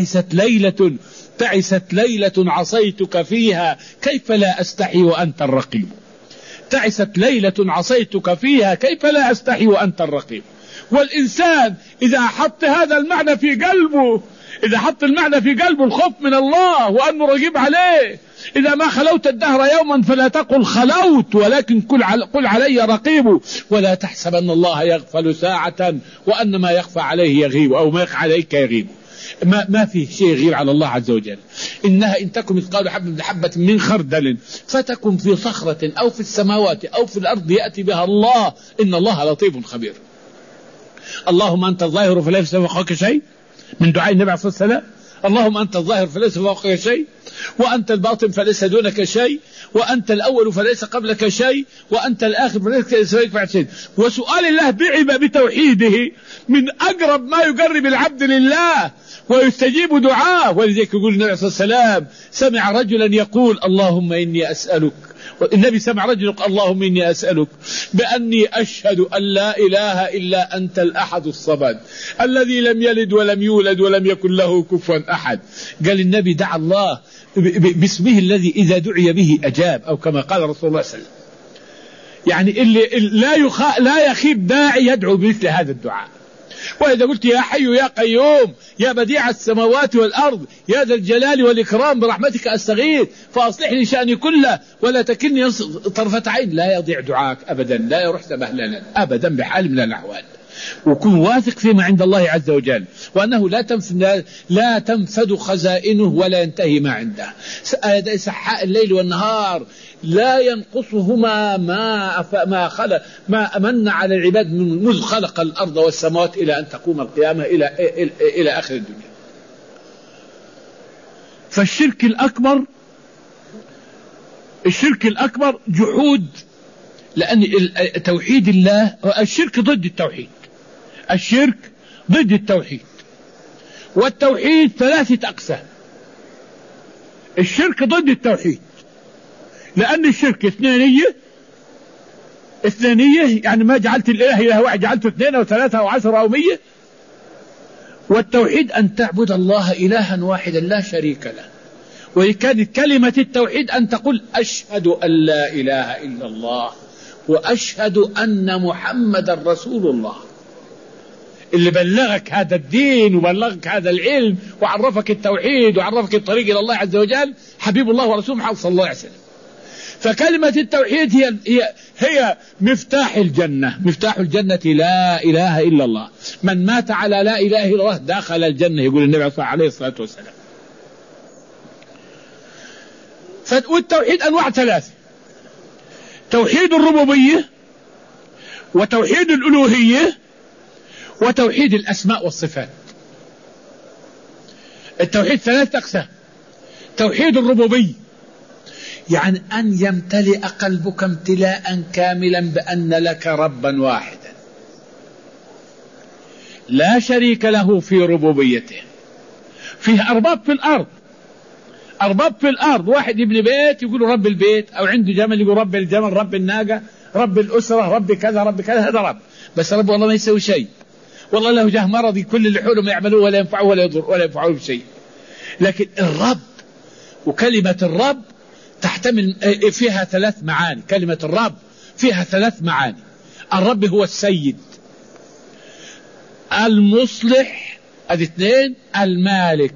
A: تعست ليلة عصيتك فيها كيف لا أستحي وأنت الرقيب. تعست ليلة عصيتك فيها كيف لا أستحي وأنت الرقيب. والإنسان إذا حط هذا المعنى في قلبه، إذا حط المعنى في قلبه الخوف من الله وأنه رقيب عليه، إذا ما خلوت الدهر يوما فلا تقل خلوت ولكن قل علي رقيب، ولا تحسب أن الله يغفل ساعة وأن ما يخفى عليه يغيب أو ما يخفى عليك يغيب. ما فيه شيء يغير على الله عز وجل. إنها إن تكن مثقال حبة من خردل فتكن في صخرة أو في السماوات أو في الأرض يأتي بها الله، إن الله لطيف خبير. اللهم أنت الظاهر فليس فوقك شيء، من دعاء النبي عليه الصلاة والسلام، اللهم أنت الظاهر فليس فوقك شيء، وأنت الباطن فليس دونك شيء، وأنت الأول فليس قبلك شيء، وأنت الآخر فليس فوقك شيء. وسؤال الله بتوحيده من أقرب ما يقرب العبد لله ويستجيب دعاه. ولذلك يقول النبي صلى الله عليه وسلم سمع رجلا يقول اللهم إني أسألك، النبي سمع رجل يقول اللهم إني أسألك بأني أشهد أن لا إله إلا أنت الأحد الصمد الذي لم يلد ولم يولد ولم يكن له كفوا أحد. قال النبي دعا الله باسمه الذي إذا دعي به أجاب، أو كما قال رسول الله صلى الله عليه وسلم. يعني اللي لا يخيب داعي يدعو بمثل هذا الدعاء. وإذا قلت يا حي يا قيوم يا بديع السماوات والأرض يا ذا الجلال والإكرام برحمتك أستغيث فأصلح لي شأني كله ولا تكلني طرفة عين، لا يضيع دعاك أبدا، لا يروح مهلا أبدا بحال من الأحوال. وكن واثق فيما عند الله عز وجل، وأنه لا تنفد خزائنه ولا ينتهي ما عنده. سحاء الليل والنهار لا ينقصهما ما أمن على العباد منذ خلق الأرض والسماوات إلى أن تقوم القيامة إلى آخر الدنيا. فالشرك الأكبر جحود، لأن توحيد الله، الشرك ضد التوحيد، الشرك ضد التوحيد، والتوحيد 3 أقسام. الشرك ضد التوحيد لأن الشرك اثنانية، يعني ما جعلت الإله إله واحد، جعلته 2 أو 3 أو 10 أو 100. والتوحيد أن تعبد الله إلها واحدا لا شريك له. وكانت كلمة التوحيد أن تقول أشهد أن لا إله إلا الله وأشهد أن محمد رسول الله. اللي بلغك هذا الدين وبلغك هذا العلم وعرفك التوحيد وعرفك الطريق إلى الله عز وجل حبيب الله ورسوله محمد صلى الله عليه وسلم. فكلمة التوحيد هي مفتاح الجنة. مفتاح الجنة لا إله إلا الله. من مات على لا إله إلا الله دخل الجنة، يقول النبي عليه الصلاة والسلام. والتوحيد أنواع ثلاثة: توحيد الربوبية، وتوحيد الألوهية، وتوحيد الأسماء والصفات. التوحيد ثلاثة أقسام: توحيد الربوبية، يعني أن يمتلئ قلبك امتلاء كاملا بأن لك ربا واحدا لا شريك له في ربوبيته. فيه أرباب في الأرض، أرباب في الأرض. واحد يبني بيت يقول رب البيت، أو عنده جمل يقول رب الجمل، رب الناقة، رب الأسرة، رب كذا رب كذا. هذا رب، بس رب والله ما يسوي شيء، والله له جاه مرضي كل اللي حوله ما يعملوه ولا ينفعوه ولا يضر ولا ينفعوه بشيء. لكن الرب، وكلمة الرب تحتمل فيها ثلاث معاني. كلمة الرب فيها ثلاث معاني: الرب هو السيد، المصلح، ادي اثنين، المالك.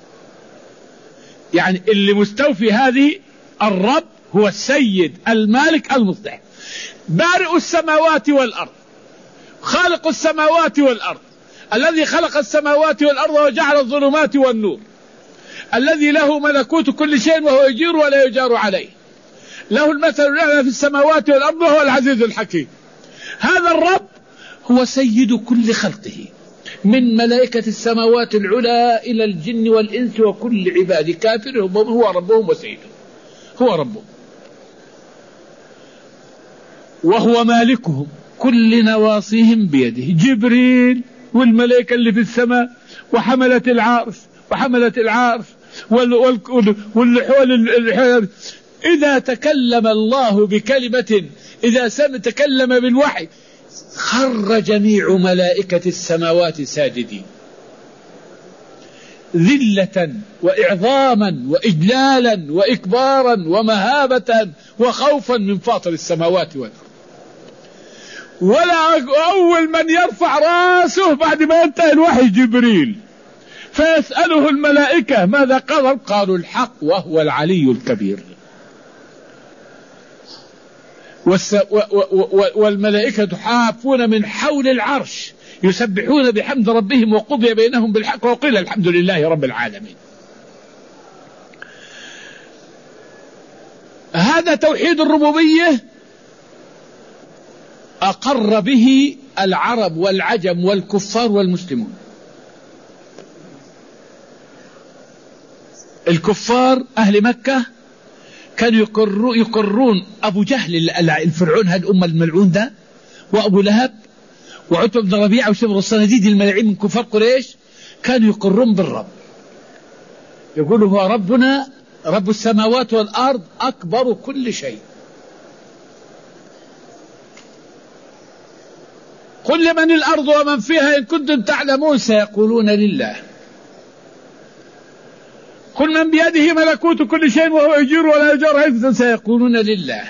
A: يعني اللي مستوفي هذه: الرب هو السيد، المالك، المصلح. بارئ السماوات والأرض، خالق السماوات والأرض، الذي خلق السماوات والأرض وجعل الظلمات والنور، الذي له ملكوت كل شيء وهو يجير ولا يجار عليه، له المثل الأعلى في السماوات والأرض وهو العزيز الحكيم. هذا الرب هو سيد كل خلقه، من ملائكة السماوات العلى إلى الجن والإنس وكل عباد كافر، هو ربهم وسيدهم، هو ربهم وهو مالكهم، كل نواصيهم بيده. جبريل والملائكة اللي في السماء وحملة العرش والحول. إذا تكلم الله بكلمة، إذا تكلم بالوحي، خر جميع ملائكة السماوات ساجدين، ذلة وإعظاما وإجلالا وإكبارا ومهابة وخوفا من فاطر السماوات والأرض. ولا أول من يرفع راسه بعد ما ينتهي الوحي جبريل، فيسأله الملائكة ماذا قال؟ قالوا الحق وهو العلي الكبير. والملائكة حافون من حول العرش يسبحون بحمد ربهم، وقضي بينهم بالحق وقيل الحمد لله رب العالمين. هذا توحيد الربوبية أقر به العرب والعجم والكفار والمسلمون. الكفار أهل مكة كانوا يقرون أبو جهل الفرعون، هذه الأمة الملعون ده، وأبو لهب وعتبة بن ربيعة وشبر الصناديد الملاعين من كفار قريش، كانوا يقرون بالرب، يقولوا هو ربنا رب السماوات والأرض أكبر كل شيء. قل لمن الأرض ومن فيها إن كنتم تعلمون سيقولون لله. قل من بيده ملكوت كل شيء وهو يجير ولا يجار حيث سيقولون لله.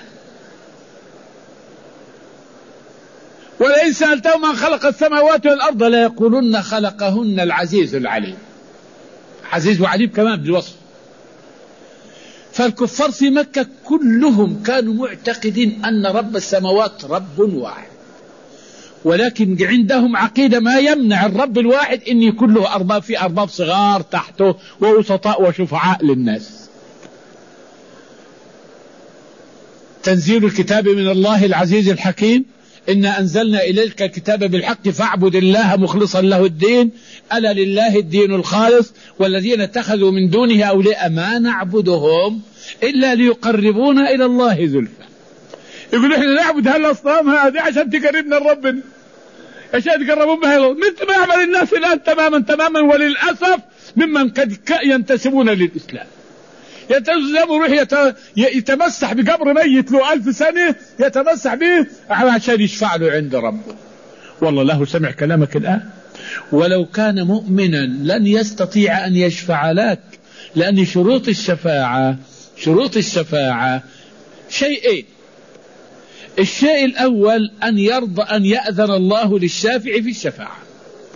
A: ولئن سألتهم من خلق السماوات والأرض لا يقولون خلقهن العزيز العليم. عزيز وعليم كمان بالوصف. فالكفار في مكة كلهم كانوا معتقدين أن رب السماوات رب واحد، ولكن عندهم عقيدة ما يمنع الرب الواحد أن يكون له أرباب، في أرباب صغار تحته ووسطاء وشفعاء للناس. تنزيل الكتاب من الله العزيز الحكيم، إنا أنزلنا إليك الكتاب بالحق فاعبد الله مخلصا له الدين، ألا لله الدين الخالص والذين اتخذوا من دونه أولياء ما نعبدهم إلا ليقربونا إلى الله زلفى. يقول إحنا نعبد هالأصنام هذه عشان تقربنا لربنا، عشان تقربون بها مثل ما يعمل الناس الآن تماما وللأسف ممن قد ينتسبون للإسلام. يروح يتمسح بقبر ميت له 1000 سنة، يتمسح به عشان يشفع له عند ربه. والله له سمع كلامك الآن، ولو كان مؤمنا لن يستطيع أن يشفع لك، لأن شروط الشفاعة شيئين: الشيء الأول أن يرضى أن يأذن الله للشافع في الشفاعة،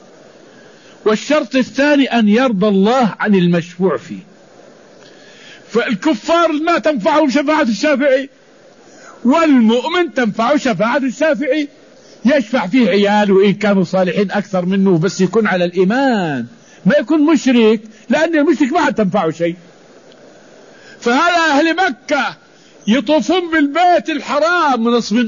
A: والشرط الثاني أن يرضى الله عن المشفوع فيه. فالكفار ما تنفعهم شفاعة الشافعي، والمؤمن تنفع شفاعة الشافعي، يشفع فيه عياله إن كانوا صالحين أكثر منه، بس يكون على الإيمان، ما يكون مشرك، لأن المشرك ما تنفعه شيء. فهذا أهل مكة يطوفون بالبيت الحرام منصبين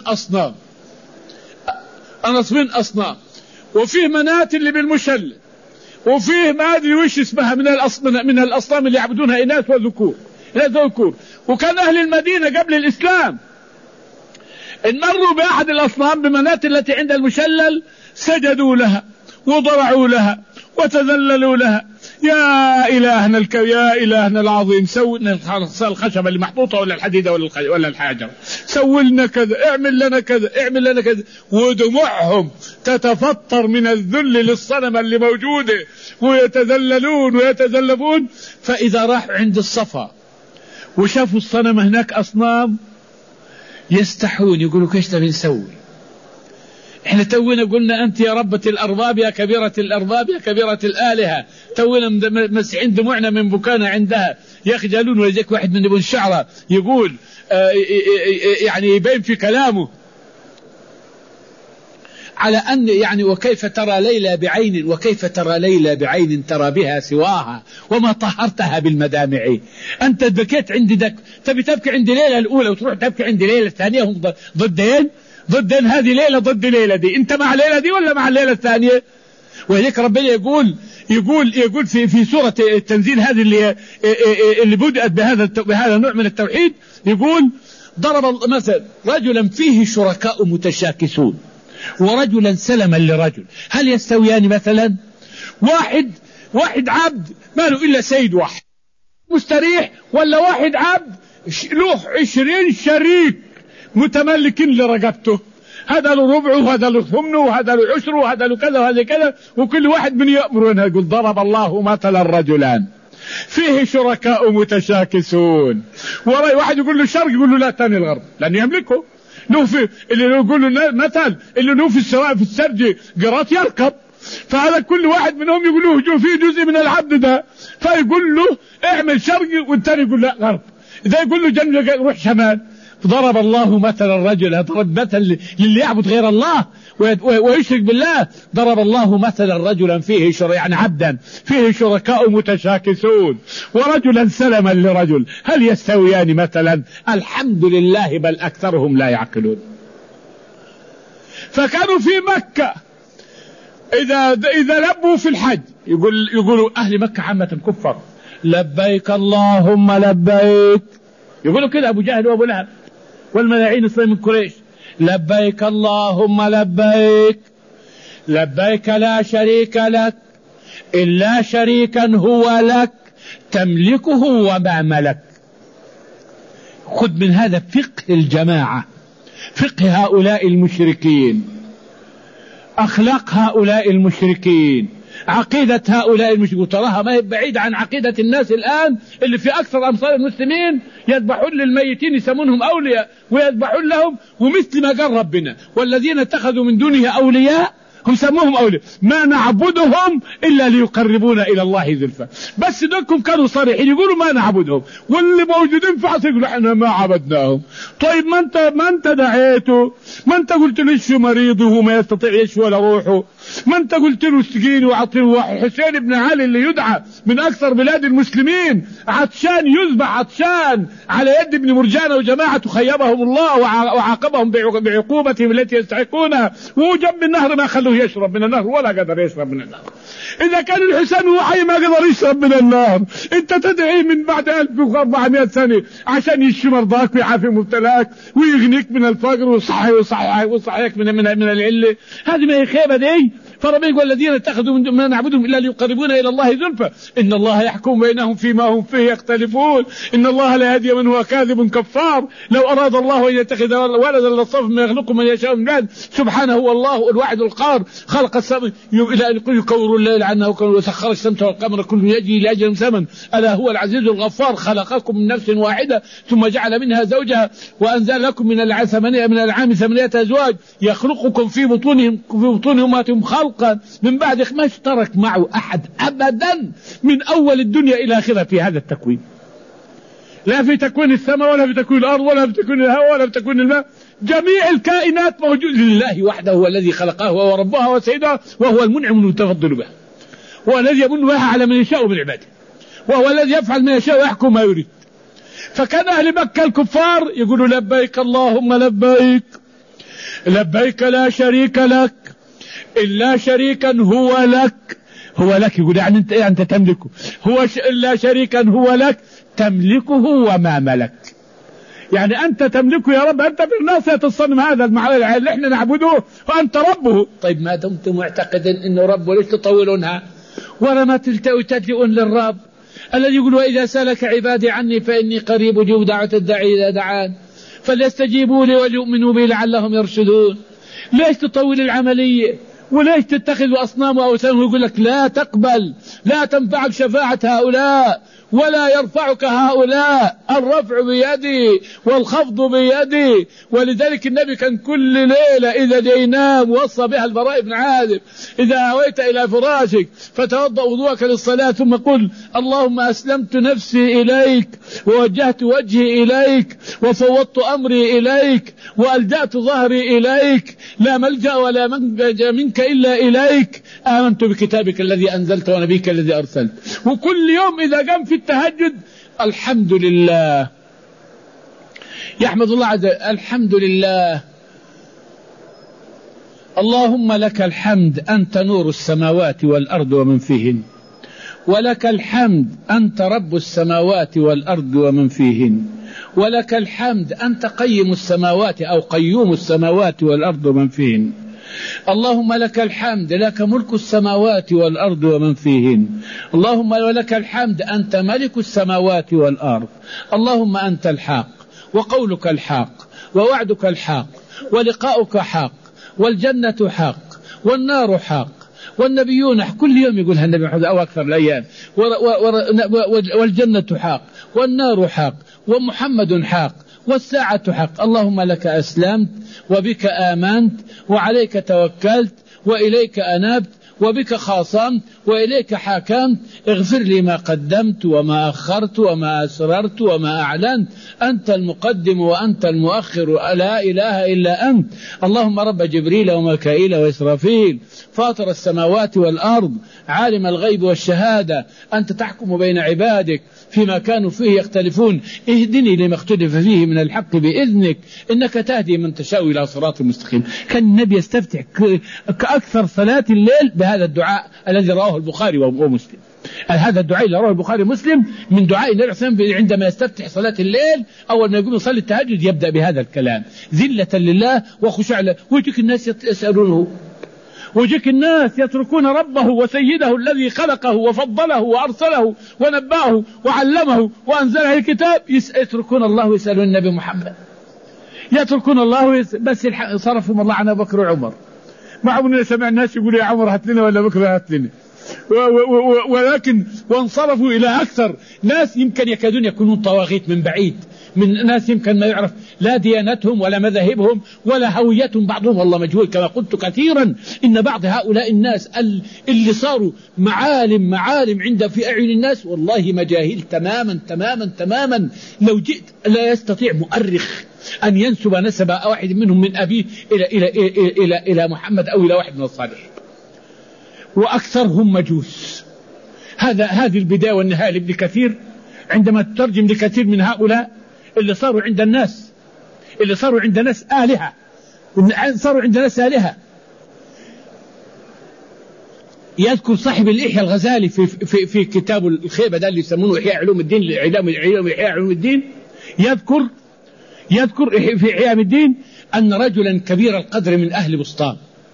A: أصنام، وفيه منات اللي بالمشلل، وفيه ما أدري وش اسمها من الأصنام اللي يعبدونها إناث وذكور. وكان أهل المدينة قبل الإسلام إن مروا بأحد الأصنام بمنات التي عند المشلل سجدوا لها وضرعوا لها وتذللوا لها. يا إلهنا العظيم، سوّلنا الخشبة اللي محطوطة ولا الحديدة ولا الحجر، سوّلنا كذا، اعمل لنا كذا، ودموعهم تتفطر من الذل للصنم اللي موجودة، ويتذللون ويتذلفون. فإذا راحوا عند الصفا وشافوا الصنم هناك أصنام يستحون، يقولوا كيش تبي نسوي؟ احنا تونا قلنا انت يا ربة الارباب يا كبيرة الارباب يا كبيرة الالهة، تونا مسعين دموعنا من بكانا عندها، يخجلون. ولذلك واحد من ابن الشعراء يقول يعني يبين في كلامه على أن يعني وكيف ترى ليلى بعين ترى بها سواها وما طهرتها بالمدامع. أنت بكيت عندك، تبي تبكي عند ليلة الأولى وتروح تبكي عند ليلة الثانية، هم ضدين، هذه ليلة ضد ليلة دي، أنت مع ليلة دي ولا مع الليلة الثانية؟ وهيك ربنا يقول في سورة التنزيل هذه اللي بدأت بهذا النوع من التوحيد، يقول ضرب مثلا رجلا فيه شركاء متشاكسون ورجلا سلما لرجل هل يستويان مثلا؟ واحد عبد ما له إلا سيد واحد مستريح، ولا واحد عبد له 20 شريك متملكين لرقبته، هذا له ربعه وهذا له ثمنه وهذا له عشره وهذا له كذا وهذا كذا، وكل واحد من يأمرنا. يقول ضرب الله مثلا رجلان فيه شركاء متشاكسون، واحد يقول له الشرق يقول له لا الثاني الغرب لأنه يملكه، اللي يقول له مثل اللي له في السرج قراط يركب، فهذا كل واحد منهم يقول له في جزء من العبد ده، فيقول له اعمل شرقي والثاني يقول لا غرب، إذا يقول له جنب روح شمال. ضرب الله مثلا الرجل، ضرب مثل للي يعبد غير الله ويشرك بالله. ضرب الله مثلا رجلا فيه يعني عبدا فيه شركاء متشاكسون ورجلا سلما لرجل هل يستويان مثلا؟ الحمد لله بل أكثرهم لا يعقلون. فكانوا في مكة إذا لبوا في الحج يقولوا أهل مكة عامة كفر، لبيك اللهم لبيك، يقولوا كده أبو جهل وأبو لهب والملاعين الصين من قريش، لبيك اللهم لبيك، لبيك لا شريك لك إلا شريكا هو لك تملكه وما ملك. خذ من هذا فقه الجماعة، فقه هؤلاء المشركين، أخلاق هؤلاء المشركين، عقيدة هؤلاء المشركين. وتراها ما هي بعيدة عن عقيدة الناس الآن اللي في أكثر أمصار المسلمين يذبحون للميتين يسمونهم أولياء ويذبحون لهم، ومثل ما قال ربنا والذين اتخذوا من دونه أولياء هم سموهم أولياء ما نعبدهم إلا ليقربونا إلى الله زلفى. بس دولكم كانوا صريحين يقولوا ما نعبدهم، واللي موجودين في عصر يقولوا احنا ما عبدناهم. طيب ما انت دعيته، ما انت قلت له شو مريض وهو ما يستطيع يشفي ولا روحه، ما انت قلت له استقيني وعطيه. حسين بن علي اللي يدعى من أكثر بلاد المسلمين عطشان يذبح عطشان على يد ابن مرجانة وجماعة خيبهم الله وعاقبهم بعقوبتهم التي يستحقونها، وهو جنب النهر ما خلوه يشرب من النهر ولا قدر يشرب من النهر. إذا كان الحسين هو حي ما قدر يشرب من النهر، أنت تدعي من بعد 1400 سنة عشان يشفي مرضاك ويعافي مبتلاك ويغنيك من الفقر ويصحيك من العلة. هذه ما هي خيبة دي. فربنا يقول الذين اتخذوا من ما نعبدهم إلا ليقربونا إلى الله زلفى إن الله يحكم بينهم فيما هم فيه يختلفون إن الله لا يهدي من هو كاذب كفار. لو أراد الله أن يتخذ ولدا لاصطفى ما يخلق من يشاء من عباده سبحانه هو الله الواحد القهار خلق السماء إلى أن يكور الليل عنه وسخر الشمس والقمر كل يجري لأجل مسمى ألا هو العزيز الغفار. خلقكم من نفس واحدة ثم جعل منها زوجها وأنزل لكم من الأنعام 8 أزواج يخلقكم في بطون أمهاتكم خلقا من بعد ما اشترك معه أحد أبدا من أول الدنيا إلى آخرها في هذا التكوين. لا في تكوين السماء ولا في تكوين الأرض ولا في تكوين الهواء ولا في تكوين الماء. جميع الكائنات موجود لله وحده، هو الذي خلقها وهو ربها وسيدها، وهو المنعم المتفضل بها، هو الذي يمن بها على من يشاء من عباده، وهو الذي يفعل ما يشاء ويحكم ما يريد. فكان أهل مكة الكفار يقولوا لبيك اللهم لبيك، لبيك لا شريك لك إلا شريكا هو لك. هو لك يقول يعني أنت تملكه، إلا شريكا هو لك تملكه وما ملك. يعني أنت تملكه يا رب، أنت بالناصية الصنم هذا اللي احنا نعبده وأنت ربه. طيب ما دمتم معتقدا إنه رب ليش تطولونها ولما تلتئون للرب الذي يقول وإذا سألك عبادي عني فإني قريب أجيب دعوة الداعي إذا دعان فليستجيبوا لي وليؤمنوا بي لعلهم يرشدون. ليش تطول العملية وليش تتخذ أصنام وأوثان ويقول لك لا تقبل، لا تنفعك شفاعة هؤلاء ولا يرفعك هؤلاء، الرفع بيدي والخفض بيدي. ولذلك النبي كان كل ليلة إذا ينام وصى بها البراء بن عازب إذا هويت إلى فراشك فتوضأ وضوءك للصلاة ثم قل اللهم أسلمت نفسي إليك ووجهت وجهي إليك وفوضت أمري إليك وألجأت ظهري إليك، لا ملجأ ولا منجا منك إلا إليك، آمنت بكتابك الذي أنزلت ونبيك الذي أرسلت. وكل يوم إذا قام في التهجد الحمد لله، يحمد الله عز وجل، الحمد لله اللهم لك الحمد أنت نور السماوات والأرض ومن فيهن، ولك الحمد أنت رب السماوات والأرض ومن فيهن، ولك الحمد أنت قيم السماوات أو قيوم السماوات والأرض ومن فيهن، اللهم لك الحمد لك ملك السماوات والأرض ومن فيهن، اللهم ولك الحمد أنت ملك السماوات والأرض، اللهم أنت الحق وقولك الحق ووعدك الحق ولقاؤك حق والجنة حق والنار حق والنبيون كل يوم يقولها النبي محمد أو أكثر الأيام، والجنة حق والنار حق ومحمد حق والساعة حق. اللهم لك أسلمت وبك آمنت وعليك توكلت وإليك أنبت وبك خاصمت وإليك حاكمت، اغفر لي ما قدمت وما أخرت وما أسررت وما أعلنت، أنت المقدم وأنت المؤخر لا إله إلا أنت. اللهم رب جبريل وميكائيل وإسرافيل فاطر السماوات والأرض عالم الغيب والشهادة، أنت تحكم بين عبادك فيما كانوا فيه يختلفون، اهدني لما اختلف فيه من الحق بإذنك إنك تهدي من تشاء إلى صراط مستقيم. كان النبي يستفتح كأكثر صلاة الليل بهذا الدعاء الذي رواه البخاري ومسلم. هذا الدعاء اللي رواه البخاري ومسلم من دعاء النبي صلى الله عليه وسلم عندما يستفتح صلاة الليل أول ما يقوم يصلي التهجد يبدأ بهذا الكلام ذلة لله وخشوع له. ويجيك الناس يسألونه، ويجيك الناس يتركون ربه وسيده الذي خلقه وفضله وأرسله ونباه وعلمه وأنزله الكتاب، يتركون الله ويسألون النبي محمد، يتركون الله بس صرفهم الله عن أبو بكر وعمر. ما عمرنا سمع الناس يقولوا يا عمر هات لنا ولا بكر هات لنا، ولكن وانصرفوا إلى أكثر ناس يمكن يكادون يكونون طواغيت من بعيد، من ناس يمكن ما يعرف لا ديانتهم ولا مذاهبهم ولا هويتهم، بعضهم والله مجهول. كما قلت كثيرا إن بعض هؤلاء الناس اللي صاروا معالم عند في أعين الناس والله مجاهيل تماما تماما تماما. لو جئت لا يستطيع مؤرخ أن ينسب نسب واحد منهم من أبيه إلى محمد أو إلى واحد من الصالحين، وأكثرهم مجوس. هذه البداية والنهاية لابن كثير عندما تترجم لكثير من هؤلاء اللي صاروا عند الناس آلهة، صاروا عند الناس آلهة. يذكر صاحب الإحياء الغزالي في كتاب الخيبة ده اللي يسمونه إحياء علوم الدين، إحياء علوم الدين، يذكر في إحياء الدين أن رجلا كبير القدر من أهل بسطام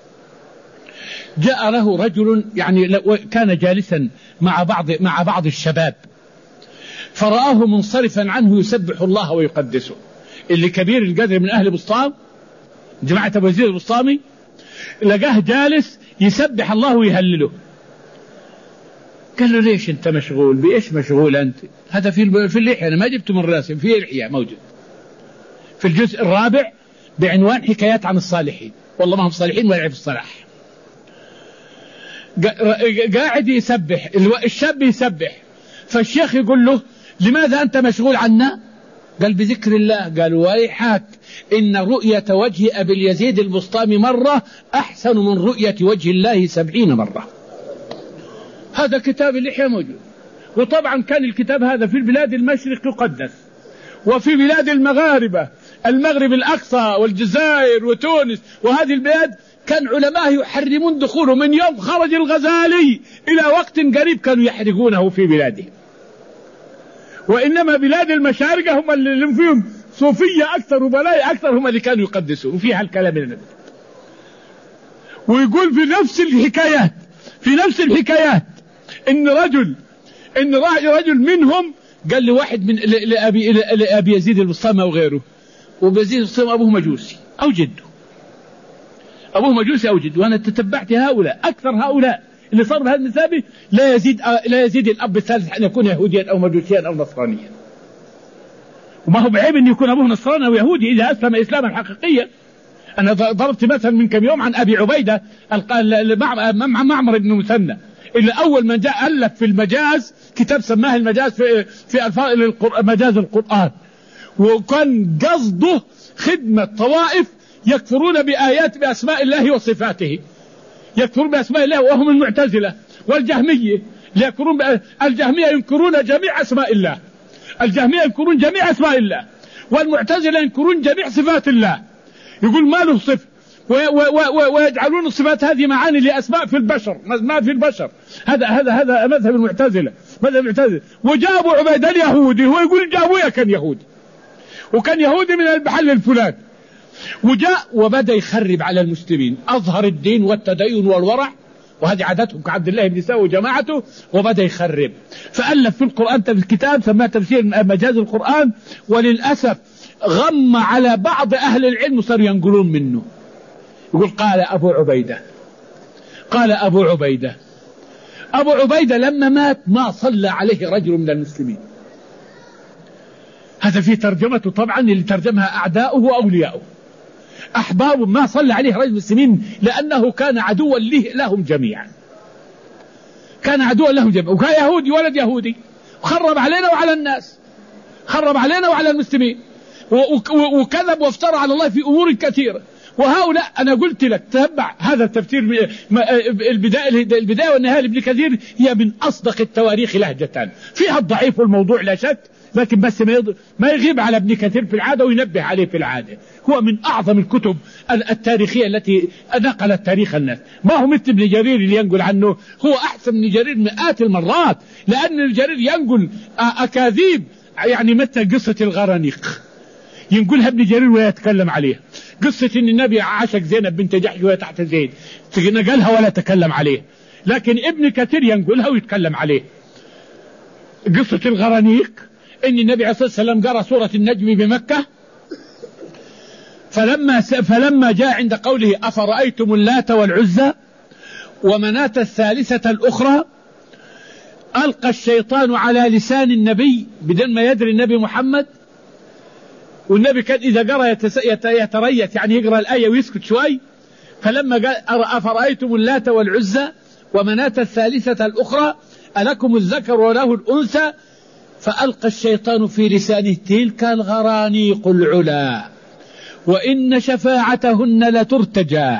A: جاء له رجل يعني كان جالسا مع بعض الشباب فرآه منصرفا عنه يسبح الله ويقدسه. اللي كبير القدر من أهل بسطام جماعة أبو يزيد البسطامي لقاه جالس يسبح الله ويهلله. قال له ليش أنت مشغول؟ بإيش مشغول أنت؟ هذا في اللحية، أنا ما جبته من راسي، في اللحية موجود في الجزء الرابع بعنوان حكايات عن الصالحين. والله ما هم صالحين ولا يعرف الصلاح. قاعد يسبح الشاب يسبح، فالشيخ يقول له لماذا أنت مشغول عنا؟ قال بذكر الله. قال ويحك إن رؤية وجه أبي اليزيد البسطامي مرة أحسن من رؤية وجه الله 70 مرة. هذا كتاب اللحية موجود. وطبعا كان الكتاب هذا في البلاد المشرق يقدس، وفي بلاد المغاربة، المغرب الأقصى والجزائر وتونس وهذه البلاد كان علماء يحرمون دخوله. من يوم خرج الغزالي إلى وقت قريب كانوا يحرقونه في بلادهم. وإنما بلاد المشارقة هم اللي فيهم صوفية أكثر وبلاء أكثر هم اللي كانوا يقدسون فيها الكلام النبي. ويقول في نفس الحكايات إن رجل منهم قال لواحد من لأبي يزيد البسطامي أو غيره، وبيزيد البسطامي أبوه مجوسي أو جده، وأنا تتبعت هؤلاء أكثر هؤلاء اللي صار بهذا المثابة لا يزيد الأب الثالث أن يكون يهوديا أو مجوسيا أو نصرانيا. وما هو بعيب أن يكون أبوه نصراني أو يهودي إذا أسلم إسلاما حقيقيا. أنا ضربت مثلا من كم يوم عن أبي عبيدة معمر بن مثنى اللي أول من جاء ألف في المجاز كتاب سماه المجاز في ألفاظ مجاز القرآن، وكان قصده خدمة طوائف يكفرون بأسماء الله وصفاته، يكفرون بأسماء الله وهم المعتزلة والجهمية. الجهمية ينكرون جميع أسماء الله، والمعتزلة ينكرون جميع صفات الله. يقول ما له صفة ويجعلون الصفات هذه معاني لأسماء في البشر ما في البشر. هذا مذهب المعتزلة. وجابوا عبيد اليهودي، هو يقول جابوه كان يهودي وكان يهودي من المحل الفلاني، وجاء وبدأ يخرب على المسلمين، أظهر الدين والتدين والورع، وهذه عادتهم كعبد الله بن ساوي وجماعته، وبدأ يخرب. فألف في القرآن في الكتاب سماه تفسير مجاز القرآن، وللأسف غم على بعض أهل العلم صاروا ينقلون منه. يقول قال أبو عبيدة لما مات ما صلى عليه رجل من المسلمين. هذا في ترجمته طبعا اللي ترجمها أعداؤه وأولياؤه أحباب، ما صلى عليه رجل المسلمين لأنه كان عدوا لهم جميعا، وكان يهودي ولد يهودي، وخرب علينا وعلى الناس، خرب علينا وعلى المسلمين، وكذب وافترى على الله في أمور كثيرة. وهؤلاء أنا قلت لك تتبع هذا التفسير، البداية والنهاية لابن كثير هي من أصدق التواريخ لهجة، فيها الضعيف والموضوع لا شك، لكن بس ما يغيب على ابن كثير في العادة وينبه عليه في العادة. هو من أعظم الكتب التاريخية التي نقلت تاريخ الناس. ما هو مثل ابن جرير اللي ينقل عنه، هو أحسن من جرير مئات المرات، لأن الجرير ينقل أكاذيب. يعني مثل قصة الغرانيق ينقلها ابن جرير ويتكلم عليها، قصة ان النبي عاشق زينب بنت جحش وهي تحت زيد نقلها ولا تكلم عليه، لكن ابن كثير ينقلها ويتكلم عليه. قصة الغرانيق ان النبي عليه الصلاة والسلام قرأ سورة النجم بمكة، فلما جاء عند قوله أفرأيتم اللات والعزى ومناة الثالثة الأخرى، ألقى الشيطان على لسان النبي بدون ما يدري النبي محمد. والنبي كان إذا قرأ يتريث، يعني يقرأ الآية ويسكت شوي. فلما قال أفرأيتم اللات والعزى ومناة الثالثة الأخرى ألكم الذكر وله الأنثى، فألقى الشيطان في لسانه تلك الغرانيق العلا وإن شفاعتهن لترتجى.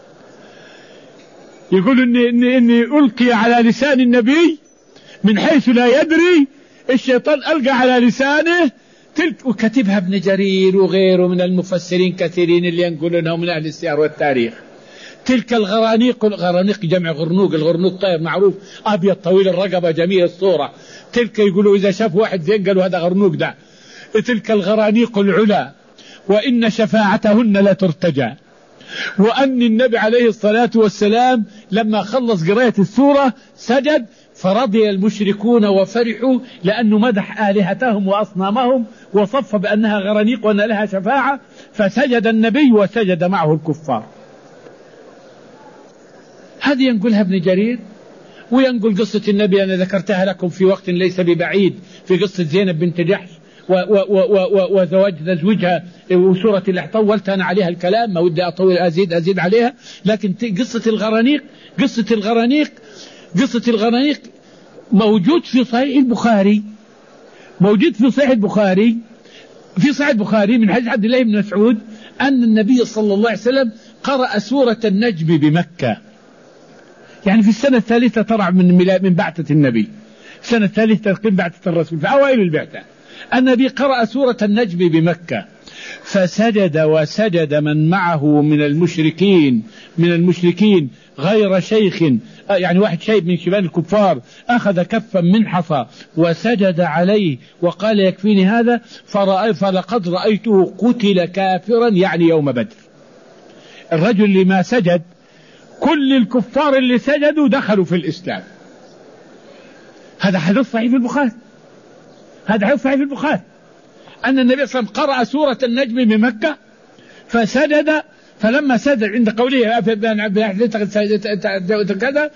A: يقول إني ألقي على لسان النبي من حيث لا يدري، الشيطان ألقى على لسانه تلك، وكتبها ابن جرير وغيره من المفسرين كثيرين اللي ينقلونها من أهل السير والتاريخ. تلك الغرانيق جمع غرنوق، الغرنوق طير معروف أبيض طويل الرقبة جميل الصورة، تلك يقولوا إذا شافوا واحد زين قالوا هذا غرنوق ده. تلك الغرانيق العلا وإن شفاعتهن لترتجى. وأن النبي عليه الصلاة والسلام لما خلص قراءة السورة سجد، فرضي المشركون وفرحوا لأنه مدح آلهتهم وأصنامهم وصف بأنها غرانيق وأن لها شفاعة، فسجد النبي وسجد معه الكفار. هذه ينقلها ابن جرير، وينقل قصة النبي أنا ذكرتها لكم في وقت ليس ببعيد في قصة زينب بنت جحش وزواج زوجها وسورة الأحقاف. طولت أنا عليها الكلام، ما ودي أطول أزيد عليها، لكن قصة الغرانيق موجود في صحيح البخاري موجود في صحيح البخاري من حديث عبد الله بن مسعود أن النبي صلى الله عليه وسلم قرأ سورة النجم بمكة، يعني في السنة الثالثة طبعا من بعثة النبي، السنة الثالثة تقريبا بعثة الرسول، في أوائل البعثة النبي قرأ سورة النجم بمكة، فسجد وسجد من معه من المشركين غير شيخ، يعني واحد شيب من شبان الكفار أخذ كفا من حصى وسجد عليه وقال يكفيني هذا، فلقد رأيته قتل كافرا، يعني يوم بدر. الرجل اللي ما سجد، كل الكفار اللي سجدوا دخلوا في الإسلام. هذا حديث صحيح في البخاري، أن النبي صلى الله عليه وسلم قرأ سورة النجم بمكة فسجد، فلما سجد عند قوله كذا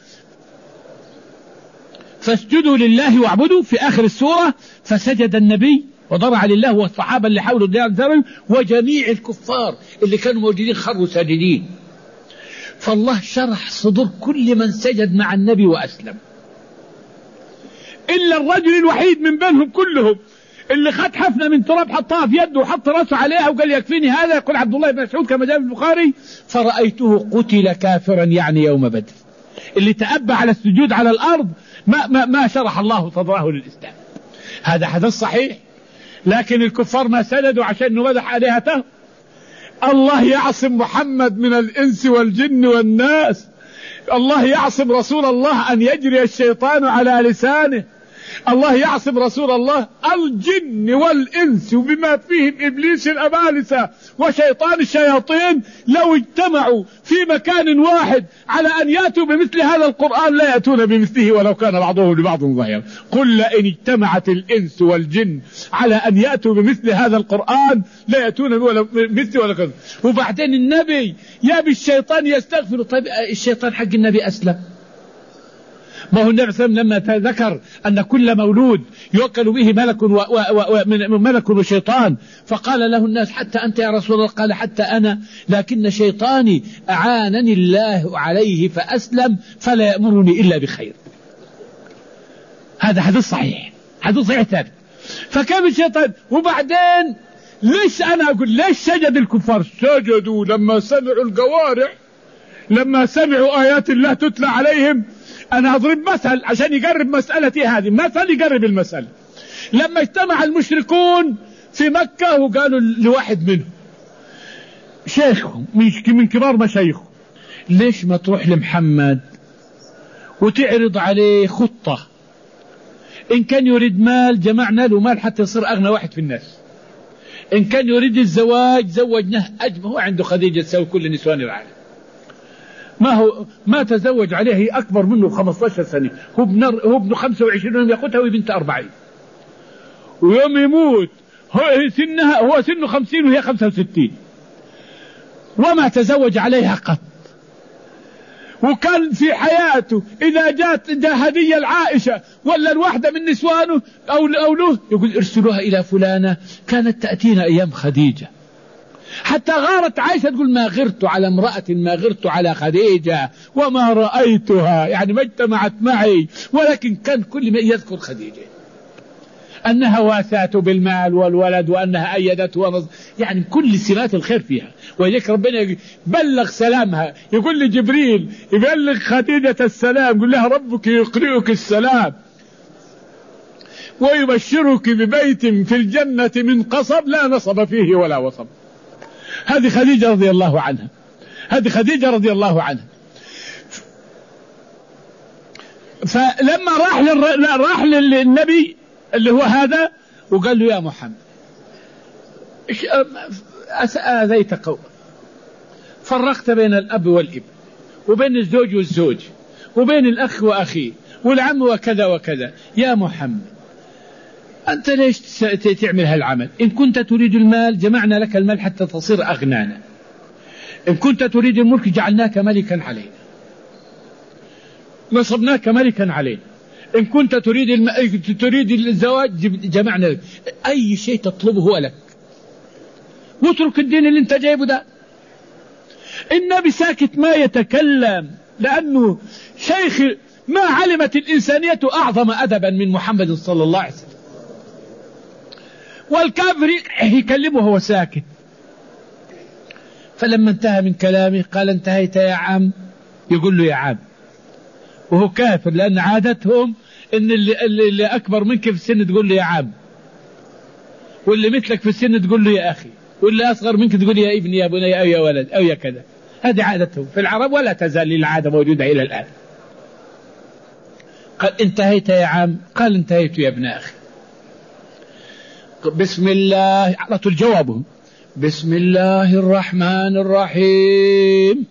A: فاسجدوا لله واعبدوا في آخر السورة، فسجد النبي وضرع لله والصحابة اللي حولوا الدار وجميع الكفار اللي كانوا موجودين خروا ساجدين. فالله شرح صدور كل من سجد مع النبي وأسلم، إلا الرجل الوحيد من بينهم كلهم اللي خد حفنة من تراب حطها في يده وحط راسه عليها وقال يكفيني هذا، يقول عبد الله بن مسعود كما جاء في البخاري، فرأيته قتل كافرا، يعني يوم بدر. اللي تأبى على السجود على الأرض ما شرح الله صدره للإسلام. هذا حدث صحيح، لكن الكفار ما سجدوا عشان نمدح آلهته. الله يعصم محمد من الإنس والجن والناس، الله يعصم رسول الله أن يجري الشيطان على لسانه، الله يعصم رسول الله الجن والإنس وبما فيهم إبليس الأبالسة وشيطان الشياطين لو اجتمعوا في مكان واحد على أن يأتوا بمثل هذا القرآن لا يأتون بمثله ولو كان بعضهم لبعض ظهيرا. قل لئن اجتمعت الإنس والجن على أن يأتوا بمثل هذا القرآن لا يأتون بمثله ولا كذا. وبعدين النبي يا بالشيطان يستغفر. طيب الشيطان حق النبي أسلم، ما هو النبي صلى الله عليه وسلم لما ذكر أن كل مولود يوكل به ملك وشيطان، فقال له الناس حتى أنت يا رسول الله؟ قال حتى أنا، لكن شيطاني أعانني الله عليه فأسلم فلا يأمرني إلا بخير. هذا حديث صحيح ثابت. فكيف الشيطان؟ وبعدين ليش أنا أقول ليش سجد الكفار؟ سجدوا لما سمعوا الجوارح، لما سمعوا آيات الله تتلى عليهم. أنا أضرب مثل عشان يقرب مسألتي هذه، مثل يقرب المسألة. لما اجتمع المشركون في مكة وقالوا لواحد منهم شيخهم من كبار مشايخه، ليش ما تروح لمحمد وتعرض عليه خطة، إن كان يريد مال جمعنا له مال حتى يصير أغنى واحد في الناس، إن كان يريد الزواج زوجناه أجمل، هو عنده خديجة تساوي كل نسوان العالم، ما تزوج عليه، هي أكبر منه 15 سنة، هو ابن 25 يقوتها وهي بنت 40، ويوم يموت هو سنه 50 وهي 65، وما تزوج عليها قط. وكان في حياته إذا جاء هدية العائشة ولا الواحدة من نسوانه أو له يقول ارسلوها إلى فلانة، كانت تأتينا أيام خديجة. حتى غارت عائشة تقول ما غرت على امرأة ما غرت على خديجة وما رأيتها، يعني ما اجتمعت معي، ولكن كان كل ما يذكر خديجة أنها واساته بالمال والولد وأنها أيدته يعني كل سمات الخير فيها. ولذلك ربنا بلغ سلامها، يقول لي جبريل يبلغ خديجة السلام، يقول لها ربك يقرئك السلام ويبشرك ببيت في الجنة من قصب لا نصب فيه ولا وصب. هذه خديجة رضي الله عنها. فلما راح للنبي اللي هو هذا وقال له يا محمد آذيت قوم، فرقت بين الأب والابن وبين الزوج والزوج وبين الأخ وأخيه والعم وكذا وكذا، يا محمد أنت ليش تعمل هالعمل؟ إن كنت تريد المال جمعنا لك المال حتى تصير أغنانا، إن كنت تريد الملك جعلناك ملكا علينا، نصبناك ملكا علينا، إن كنت تريد الزواج جمعنا لك، أي شيء تطلبه هو لك، واترك الدين اللي انت جايبه ده. النبي ساكت ما يتكلم، لأنه شيخ، ما علمت الإنسانية أعظم أدبا من محمد صلى الله عليه وسلم.
B: والكافر يكلمه وهو ساكت. فلما انتهى من كلامه قال: انتهيت يا عم؟ يقول له: يا عم. وهو كافر، لأن عادتهم إن اللي أكبر منك في السن تقول له يا عم، واللي مثلك في السن تقول له يا أخي، واللي أصغر منك تقول يا ابني، يا بني، أو يا ولد، أو يا كذا. هذه عادتهم في العرب، ولا تزال العادة موجودة إلى الآن. قال: انتهيت يا عم؟ قال: انتهيت يا ابن أخي. بسم الله، على طول جوابهم: بسم الله الرحمن الرحيم،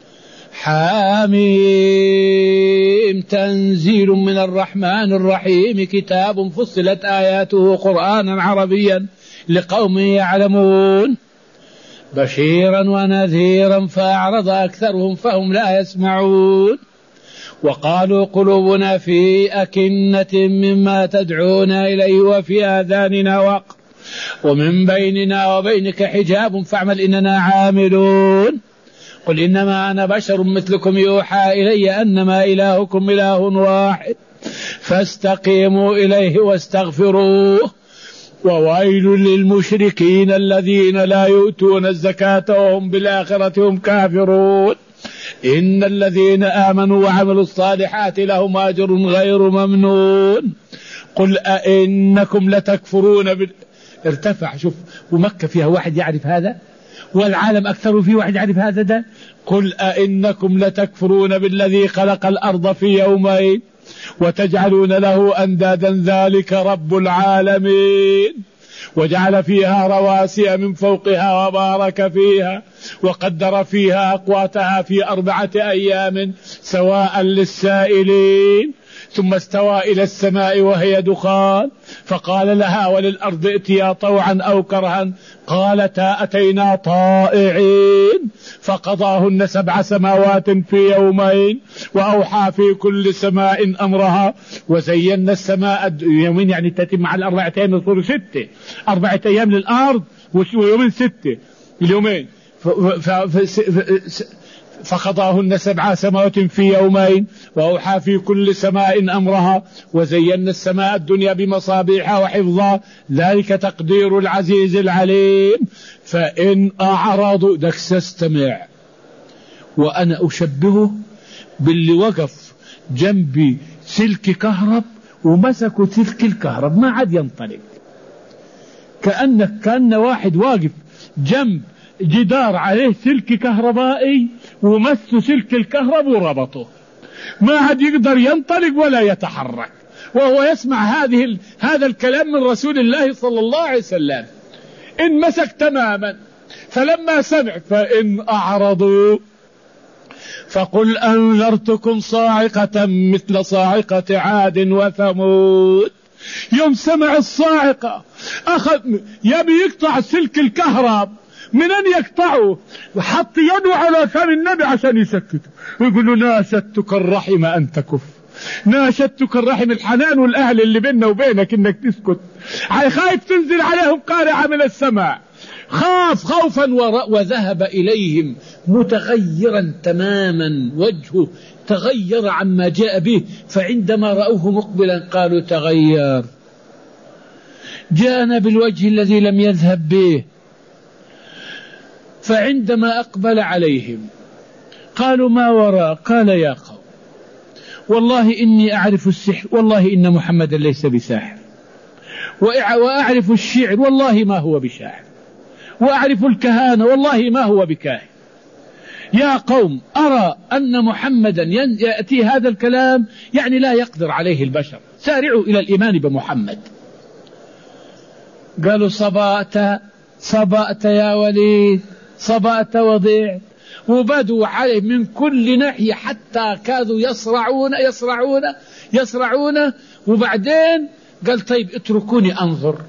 B: حاميم، تنزيل من الرحمن الرحيم، كتاب فصلت آياته قرآنا عربيا لقوم يعلمون، بشيرا ونذيرا، فأعرض أكثرهم فهم لا يسمعون، وقالوا قلوبنا في أكنة مما تدعونا إليه وفي آذاننا وقر ومن بيننا وبينك حجاب فاعمل إننا عاملون. قل إنما أنا بشر مثلكم يوحى إلي أنما إلهكم إله واحد فاستقيموا إليه واستغفروه، وويل للمشركين الذين لا يؤتون الزكاة وهم بالآخرة هم كافرون. إن الذين آمنوا وعملوا الصالحات لهم أجر غير ممنون. قل أئنكم لتكفرون ارتفع، شوف، ومكة فيها واحد يعرف هذا، والعالم أكثر فيه واحد يعرف هذا ده. قل أئنكم لتكفرون بالذي خلق الأرض في يومين وتجعلون له أندادا ذلك رب العالمين، وجعل فيها رواسي من فوقها وبارك فيها وقدر فيها أقواتها في 4 أيام سواء للسائلين، ثم استوى إلى السماء وهي دخان فقال لها وللأرض ائتيا طوعا أو كرها قالتا أتينا طائعين، فقضاهن 7 سماوات في يومين وأوحى في كل سماء أمرها وزينا السماء يومين، يعني تتم مع 4 أيام يصير 6، 4 أيام للأرض ويومين 6 اليومين، فقضاهن 7 سماوات في يومين وأوحى في كل سماء أمرها وزينا السماء الدنيا بمصابيح وحفظا، ذلك تقدير العزيز العليم. فإن أعرضوا، دك استمع، وأنا أشبهه باللي وقف جنبي سلك كهرب ومسكوا سلك الكهرب ما عاد ينطلق، كأن واحد واقف جنب جدار عليه سلك كهربائي ومسوا سلك الكهرب وربطه، ما عاد يقدر ينطلق ولا يتحرك، وهو يسمع هذا الكلام من رسول الله صلى الله عليه وسلم، إن مسك تماما. فلما سمع فإن أعرضوا فقل أنذرتكم صاعقة مثل صاعقة عاد وثمود. يوم سمع الصاعقة أخذ يبي يقطع سلك الكهرب، من أن يقطعه وحط يده على فم النبي عشان يسكته، ويقول له ناشدتك الرحم أن تكف، ناشدتك الرحم، الحنان والأهل اللي بيننا وبينك إنك تسكت، خايف تنزل عليهم قارعة من السماء، خاف خوفا وذهب إليهم متغيرا تماما، وجهه تغير عما جاء به، فعندما رأوه مقبلا قالوا تغير، جاءنا بالوجه الذي لم يذهب به. فعندما أقبل عليهم قالوا ما وراء؟ قال يا قوم والله إني أعرف السحر، والله إن محمدا ليس بساحر، وأعرف الشعر والله ما هو بشاعر، وأعرف الكهانة والله ما هو بكاهن. يا قوم أرى أن محمدا يأتي هذا الكلام يعني لا يقدر عليه البشر، سارعوا إلى الإيمان بمحمد. قالوا صبأت يا وليد، صبأت وضيع، وبدوا عليه من كل ناحية حتى كادوا يصرعون. وبعدين قال طيب اتركوني أنظر،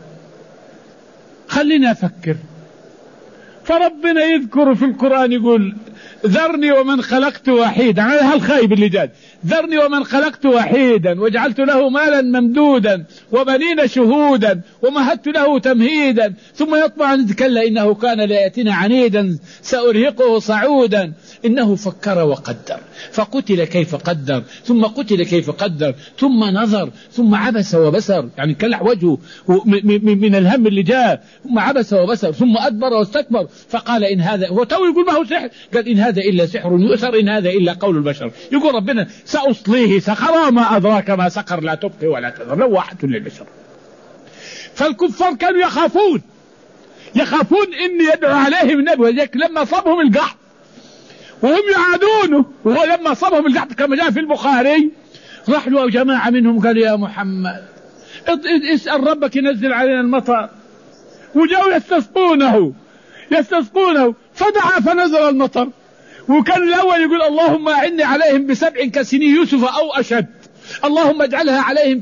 B: خلينا أفكر. فربنا يذكر في القرآن يقول ذرني ومن خلقت وحيدا، على هالخايب اللي جاد، ذرني ومن خلقت وحيدا وجعلت له مالا ممدودا وبنين شهودا ومهدت له تمهيدا ثم يطمع أن كلا إنه كان ليأتنا عنيدا سأرهقه صعودا إنه فكر وقدر فقتل كيف قدر ثم قتل كيف قدر ثم نظر ثم عبس وبسر، يعني كلح وجهه من الهم اللي جاء، ثم عبس وبسر ثم أدبر واستكبر فقال إن هذا، هو تو يقول ما هو سحر، قال إن هذا إلا سحر يؤثر إن هذا إلا قول البشر. يقول ربنا سأصليه سقر ما أدراك ما سقر لا تبقي ولا تذر لواحة للبشر. فالكفار كانوا يخافون إن يدعو عليهم النبي، وذلك لما صابهم القحط وهم يعادونه، وهو لما صابهم القحط كما جاء في البخاري راح له جماعة منهم قالوا يا محمد اسأل ربك ينزل علينا المطر، وجاءوا يستسقونه فدعا فنزل المطر. وكان الأول يقول اللهم أعني عليهم بسبع كسني يوسف أو أشد، اللهم اجعلها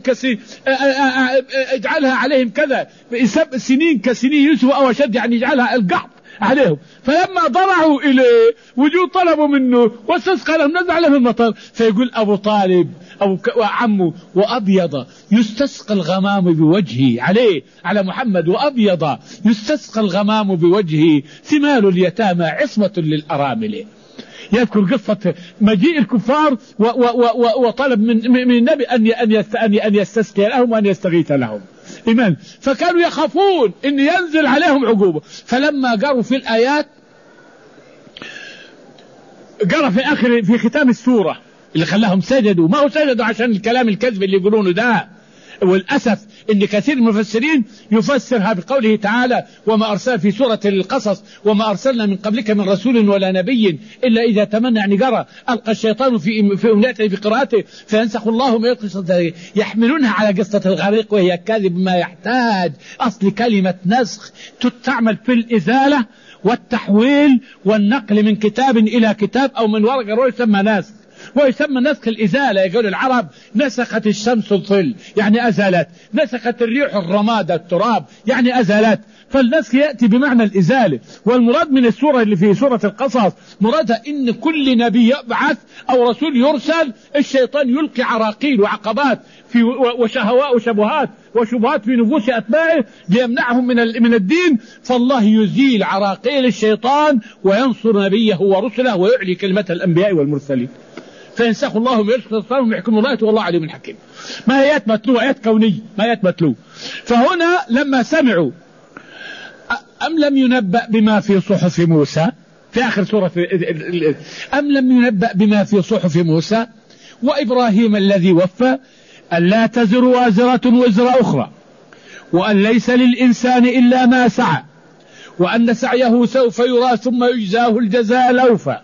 B: عليهم كذا 7 سنين كسني يوسف أو أشد، يعني اجعلها القحط عليهم. فلما ضرعوا إليه وجود طلبوا منه واستسقى لهم نزل عليهم المطر، فيقول أبو طالب أو عمه وأبيض يستسقى الغمام بوجهه على محمد، وأبيض يستسقى الغمام بوجهه ثمال اليتامى عصمة للأرامل. يذكر قصة مجيء الكفار وطلب من النبي أن يستسقي لهم وأن يستغيث لهم إيمان، فكانوا يخافون أن ينزل عليهم عقوبة. فلما قروا في الآيات قرأ في ختام السورة اللي خلاهم سجدوا، ما هو سجدوا عشان الكلام الكذب اللي يقولونه ده، والأسف إن كثير من المفسرين يفسرها بقوله تعالى وما أرسل في سورة القصص وما أرسلنا من قبلك من رسول ولا نبي إلا إذا تمنى، يعني قرأ ألقى الشيطان في أمنيته في قراءته فينسخ الله ما يلقي صدره، يحملونها على قصة الغريق وهي كاذب ما يحتاج. أصل كلمة نسخ تعمل في الإزالة والتحويل والنقل من كتاب إلى كتاب أو من ورقة يسمى نسخ، ويسمى نسخ الإزالة. يقول العرب نسخت الشمس الظل يعني أزالت، نسخت الريح الرماد التراب يعني أزالت. فالنسخ يأتي بمعنى الإزالة. والمراد من السورة اللي في سورة القصص مرادها إن كل نبي يبعث أو رسول يرسل الشيطان يلقي عراقيل وعقبات وشهوات وشبهات في نفوس أتباعه ليمنعهم من الدين، فالله يزيل عراقيل الشيطان وينصر نبيه ورسله ويعلي كلمة الأنبياء والمرسلين. فينسخ الله ما يرسل ويحكم الله والله عليم حكيم. ما آيات متلوه، آيات كونية، ما آيات متلوه. فهنا لما سمعوا أم لم ينبأ بما في صحف موسى في آخر سورة أم لم ينبأ بما في صحف موسى وإبراهيم الذي وفى أن لا تزر وازرة وزر أخرى وأن ليس للإنسان إلا ما سعى وأن سعيه سوف يرى ثم يجزاه الجزاء الأوفى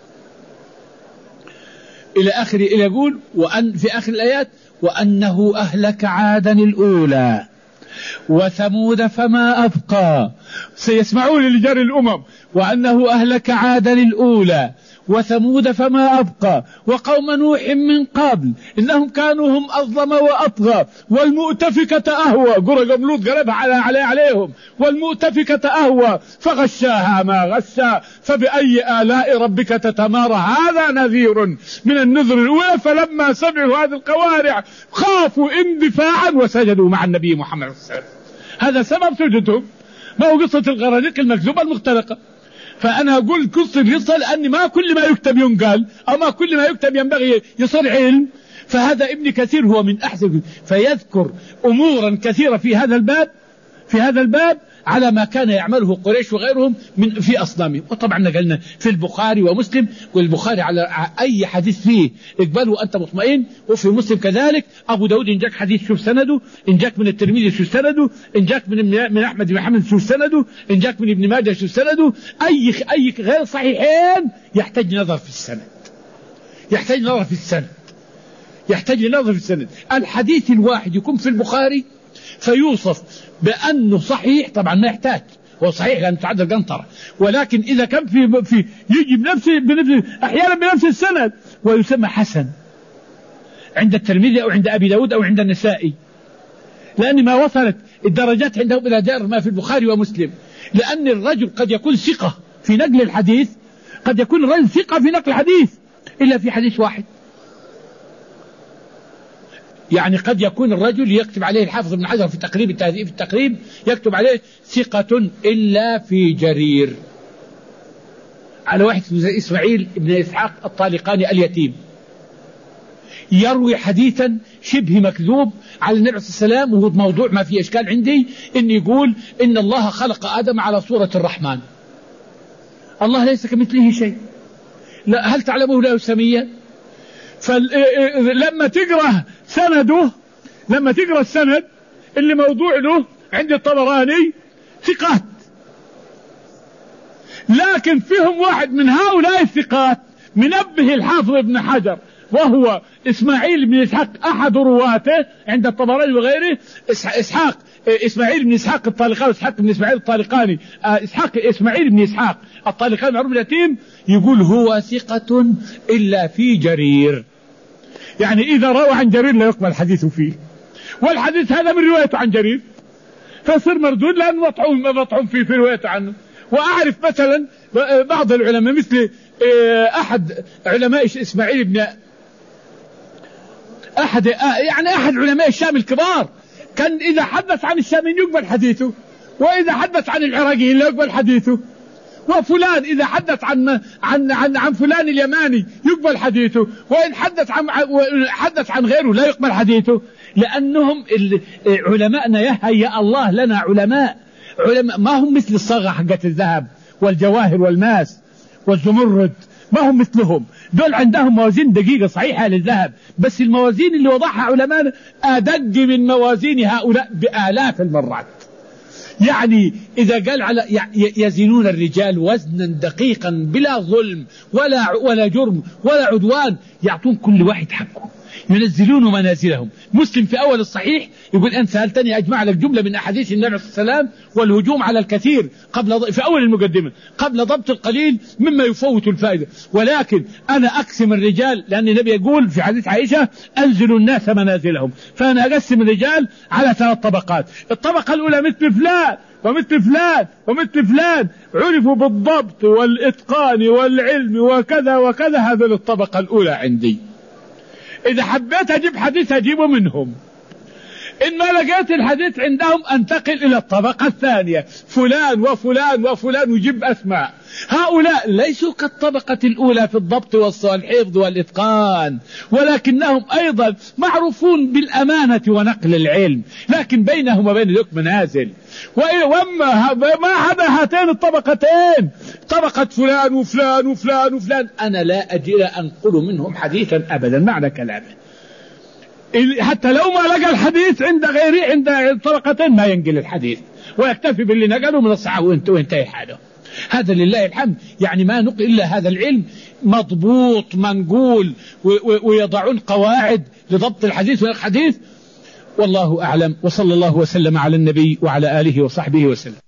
B: إلى آخر، إلى يقول وأن في آخر الآيات وأنه أهلك عادا الأولى وثمود فما أبقى. سيسمعون لجر الأمم وأنه أهلك عادا الأولى وثمود فما أبقى وقوم نوح من قبل إنهم كانوا هم أظلم وأطغى والمؤتفكة أهوى، قرى قملوت قلبها عليهم، والمؤتفكة أهوى فغشاها ما غشا فبأي آلاء ربك تتمارى. هذا نذير من النذر الأولى. فلما سمعوا هذه القوارع خافوا اندفاعا وسجدوا مع النبي محمد صلى الله عليه وسلم. هذا سبب سجدهم، ما هو قصة الغرانيق المكذوبة المختلقة. فأنا أقول قصة لأن ما كل ما يكتب ينقال أو ما كل ما يكتب ينبغي يصير علم. فهذا ابن كثير هو من أحسن فيذكر أمورا كثيرة في هذا الباب على ما كان يعمله قريش وغيرهم في أصنامهم. وطبعا نقلنا في البخاري ومسلم، والبخاري على أي حديث فيه اقبله وأنت مطمئن، وفي مسلم كذلك. أبو داود إن جاك حديث شوف سنده، إن جاك من الترمذي شوف سنده، إن جاك من أحمد بن محمد شوف سنده، إن جاك من ابن ماجه شوف سنده. أي غير صحيحين يحتاج نظر في السند، يحتاج نظر في السند. الحديث الواحد يكون في البخاري فيوصف بأنه صحيح، طبعا ما يحتاج، هو صحيح لأنه تعدل قنطرة، ولكن إذا كان في يجي بنفس أحيانا بنفس السند ويسمى حسن عند الترمذي أو عند أبي داود أو عند النسائي، لأن ما وصلت الدرجات عندهم إلى دائر ما في البخاري ومسلم. لأن الرجل قد يكون ثقة في نقل الحديث، قد يكون الرجل ثقة في نقل الحديث إلا في حديث واحد. يعني قد يكون الرجل يكتب عليه الحافظ ابن حجر في تقريب التهذيب في التقريب يكتب عليه ثقة إلا في جرير، على واحد إسماعيل بن إسحاق الطالقاني اليتيم، يروي حديثا شبه مكذوب على النبي صلى الله عليه وسلم، وهو موضوع ما فيه إشكال عندي، إن يقول إن الله خلق آدم على صورة الرحمن، الله ليس كمثله شيء، لا هل تعلمه له سميا؟ فلما تقرأ سنده، لما تقرأ السند اللي موضوع له عند الطبراني ثقات، لكن فيهم واحد من هؤلاء الثقات منبه الحافظ ابن حجر، وهو إسماعيل بن إسحاق أحد رواته عند الطبراني وغيره، إسماعيل بن إسحاق الطالقاني، إسحاق بن إسماعيل الطالقاني، إسماعيل بن إسحاق الطالقاني معروف اليتيم، يقول هو ثقة إلا في جرير، يعني إذا روى عن جرير لا يقبل حديثه فيه، والحديث هذا من روايته عن جرير فيصير مردود لأنه مطعون فيه في روايته عنه. وأعرف مثلا بعض العلماء مثل أحد علماء إسماعيل بن أحد علماء الشام الكبار، كان إذا حدث عن الشاميين يقبل حديثه، وإذا حدث عن العراقيين لا يقبل حديثه، وفلان إذا حدث عن فلان اليماني يقبل حديثه، وإن حدث عن غيره لا يقبل حديثه، لأنهم علماءنا يهيأ الله لنا علماء ما هم مثل الصاغة حقت الذهب والجواهر والماس والزمرد، ما هم مثلهم، دول عندهم موازين دقيقة صحيحة للذهب، بس الموازين اللي وضعها علماء أدق من موازين هؤلاء بآلاف المرات. يعني إذا قال على يزنون الرجال وزنا دقيقا بلا ظلم ولا جرم ولا عدوان، يعطون كل واحد حقه، ينزلون منازلهم. مسلم في أول الصحيح يقول أن سألتني أجمع لك جملة من أحاديث النبي صلى الله عليه وسلم والهجوم على الكثير في أول المقدمة قبل ضبط القليل مما يفوت الفائدة، ولكن أنا أقسم الرجال، لأن النبي يقول في حديث عائشة أنزلوا الناس منازلهم، فأنا أقسم الرجال على 3 طبقات. الطبقة الأولى مثل فلان ومثل فلان ومثل فلان عرفوا بالضبط والإتقان والعلم وكذا وكذا، هذا الطبقة الأولى عندي. إذا حبيت أجيب حديث أجيبه منهم، إن ما لقيت الحديث عندهم أنتقل إلى الطبقة الثانية، فلان وفلان وفلان، ويجيب أسماء. هؤلاء ليسوا كالطبقة الأولى في الضبط والحفظ والإتقان، ولكنهم أيضا معروفون بالأمانة ونقل العلم، لكن بينهم وبين ذلك منازل. وما هذا هاتين الطبقتين، طبقة فلان وفلان وفلان وفلان، أنا لا أجي أنقل منهم حديثا أبدا، معنى كلامه حتى لو ما لقى الحديث عند غيري عند الطبقتين ما ينقل الحديث، ويكتفي باللي نقله من الصحابة وانتهي حاله. هذا لله الحمد، يعني ما نقل إلا هذا العلم مضبوط منقول، ويضعون قواعد لضبط الحديث والحديث. والله أعلم، وصلى الله وسلم على النبي وعلى آله وصحبه وسلم.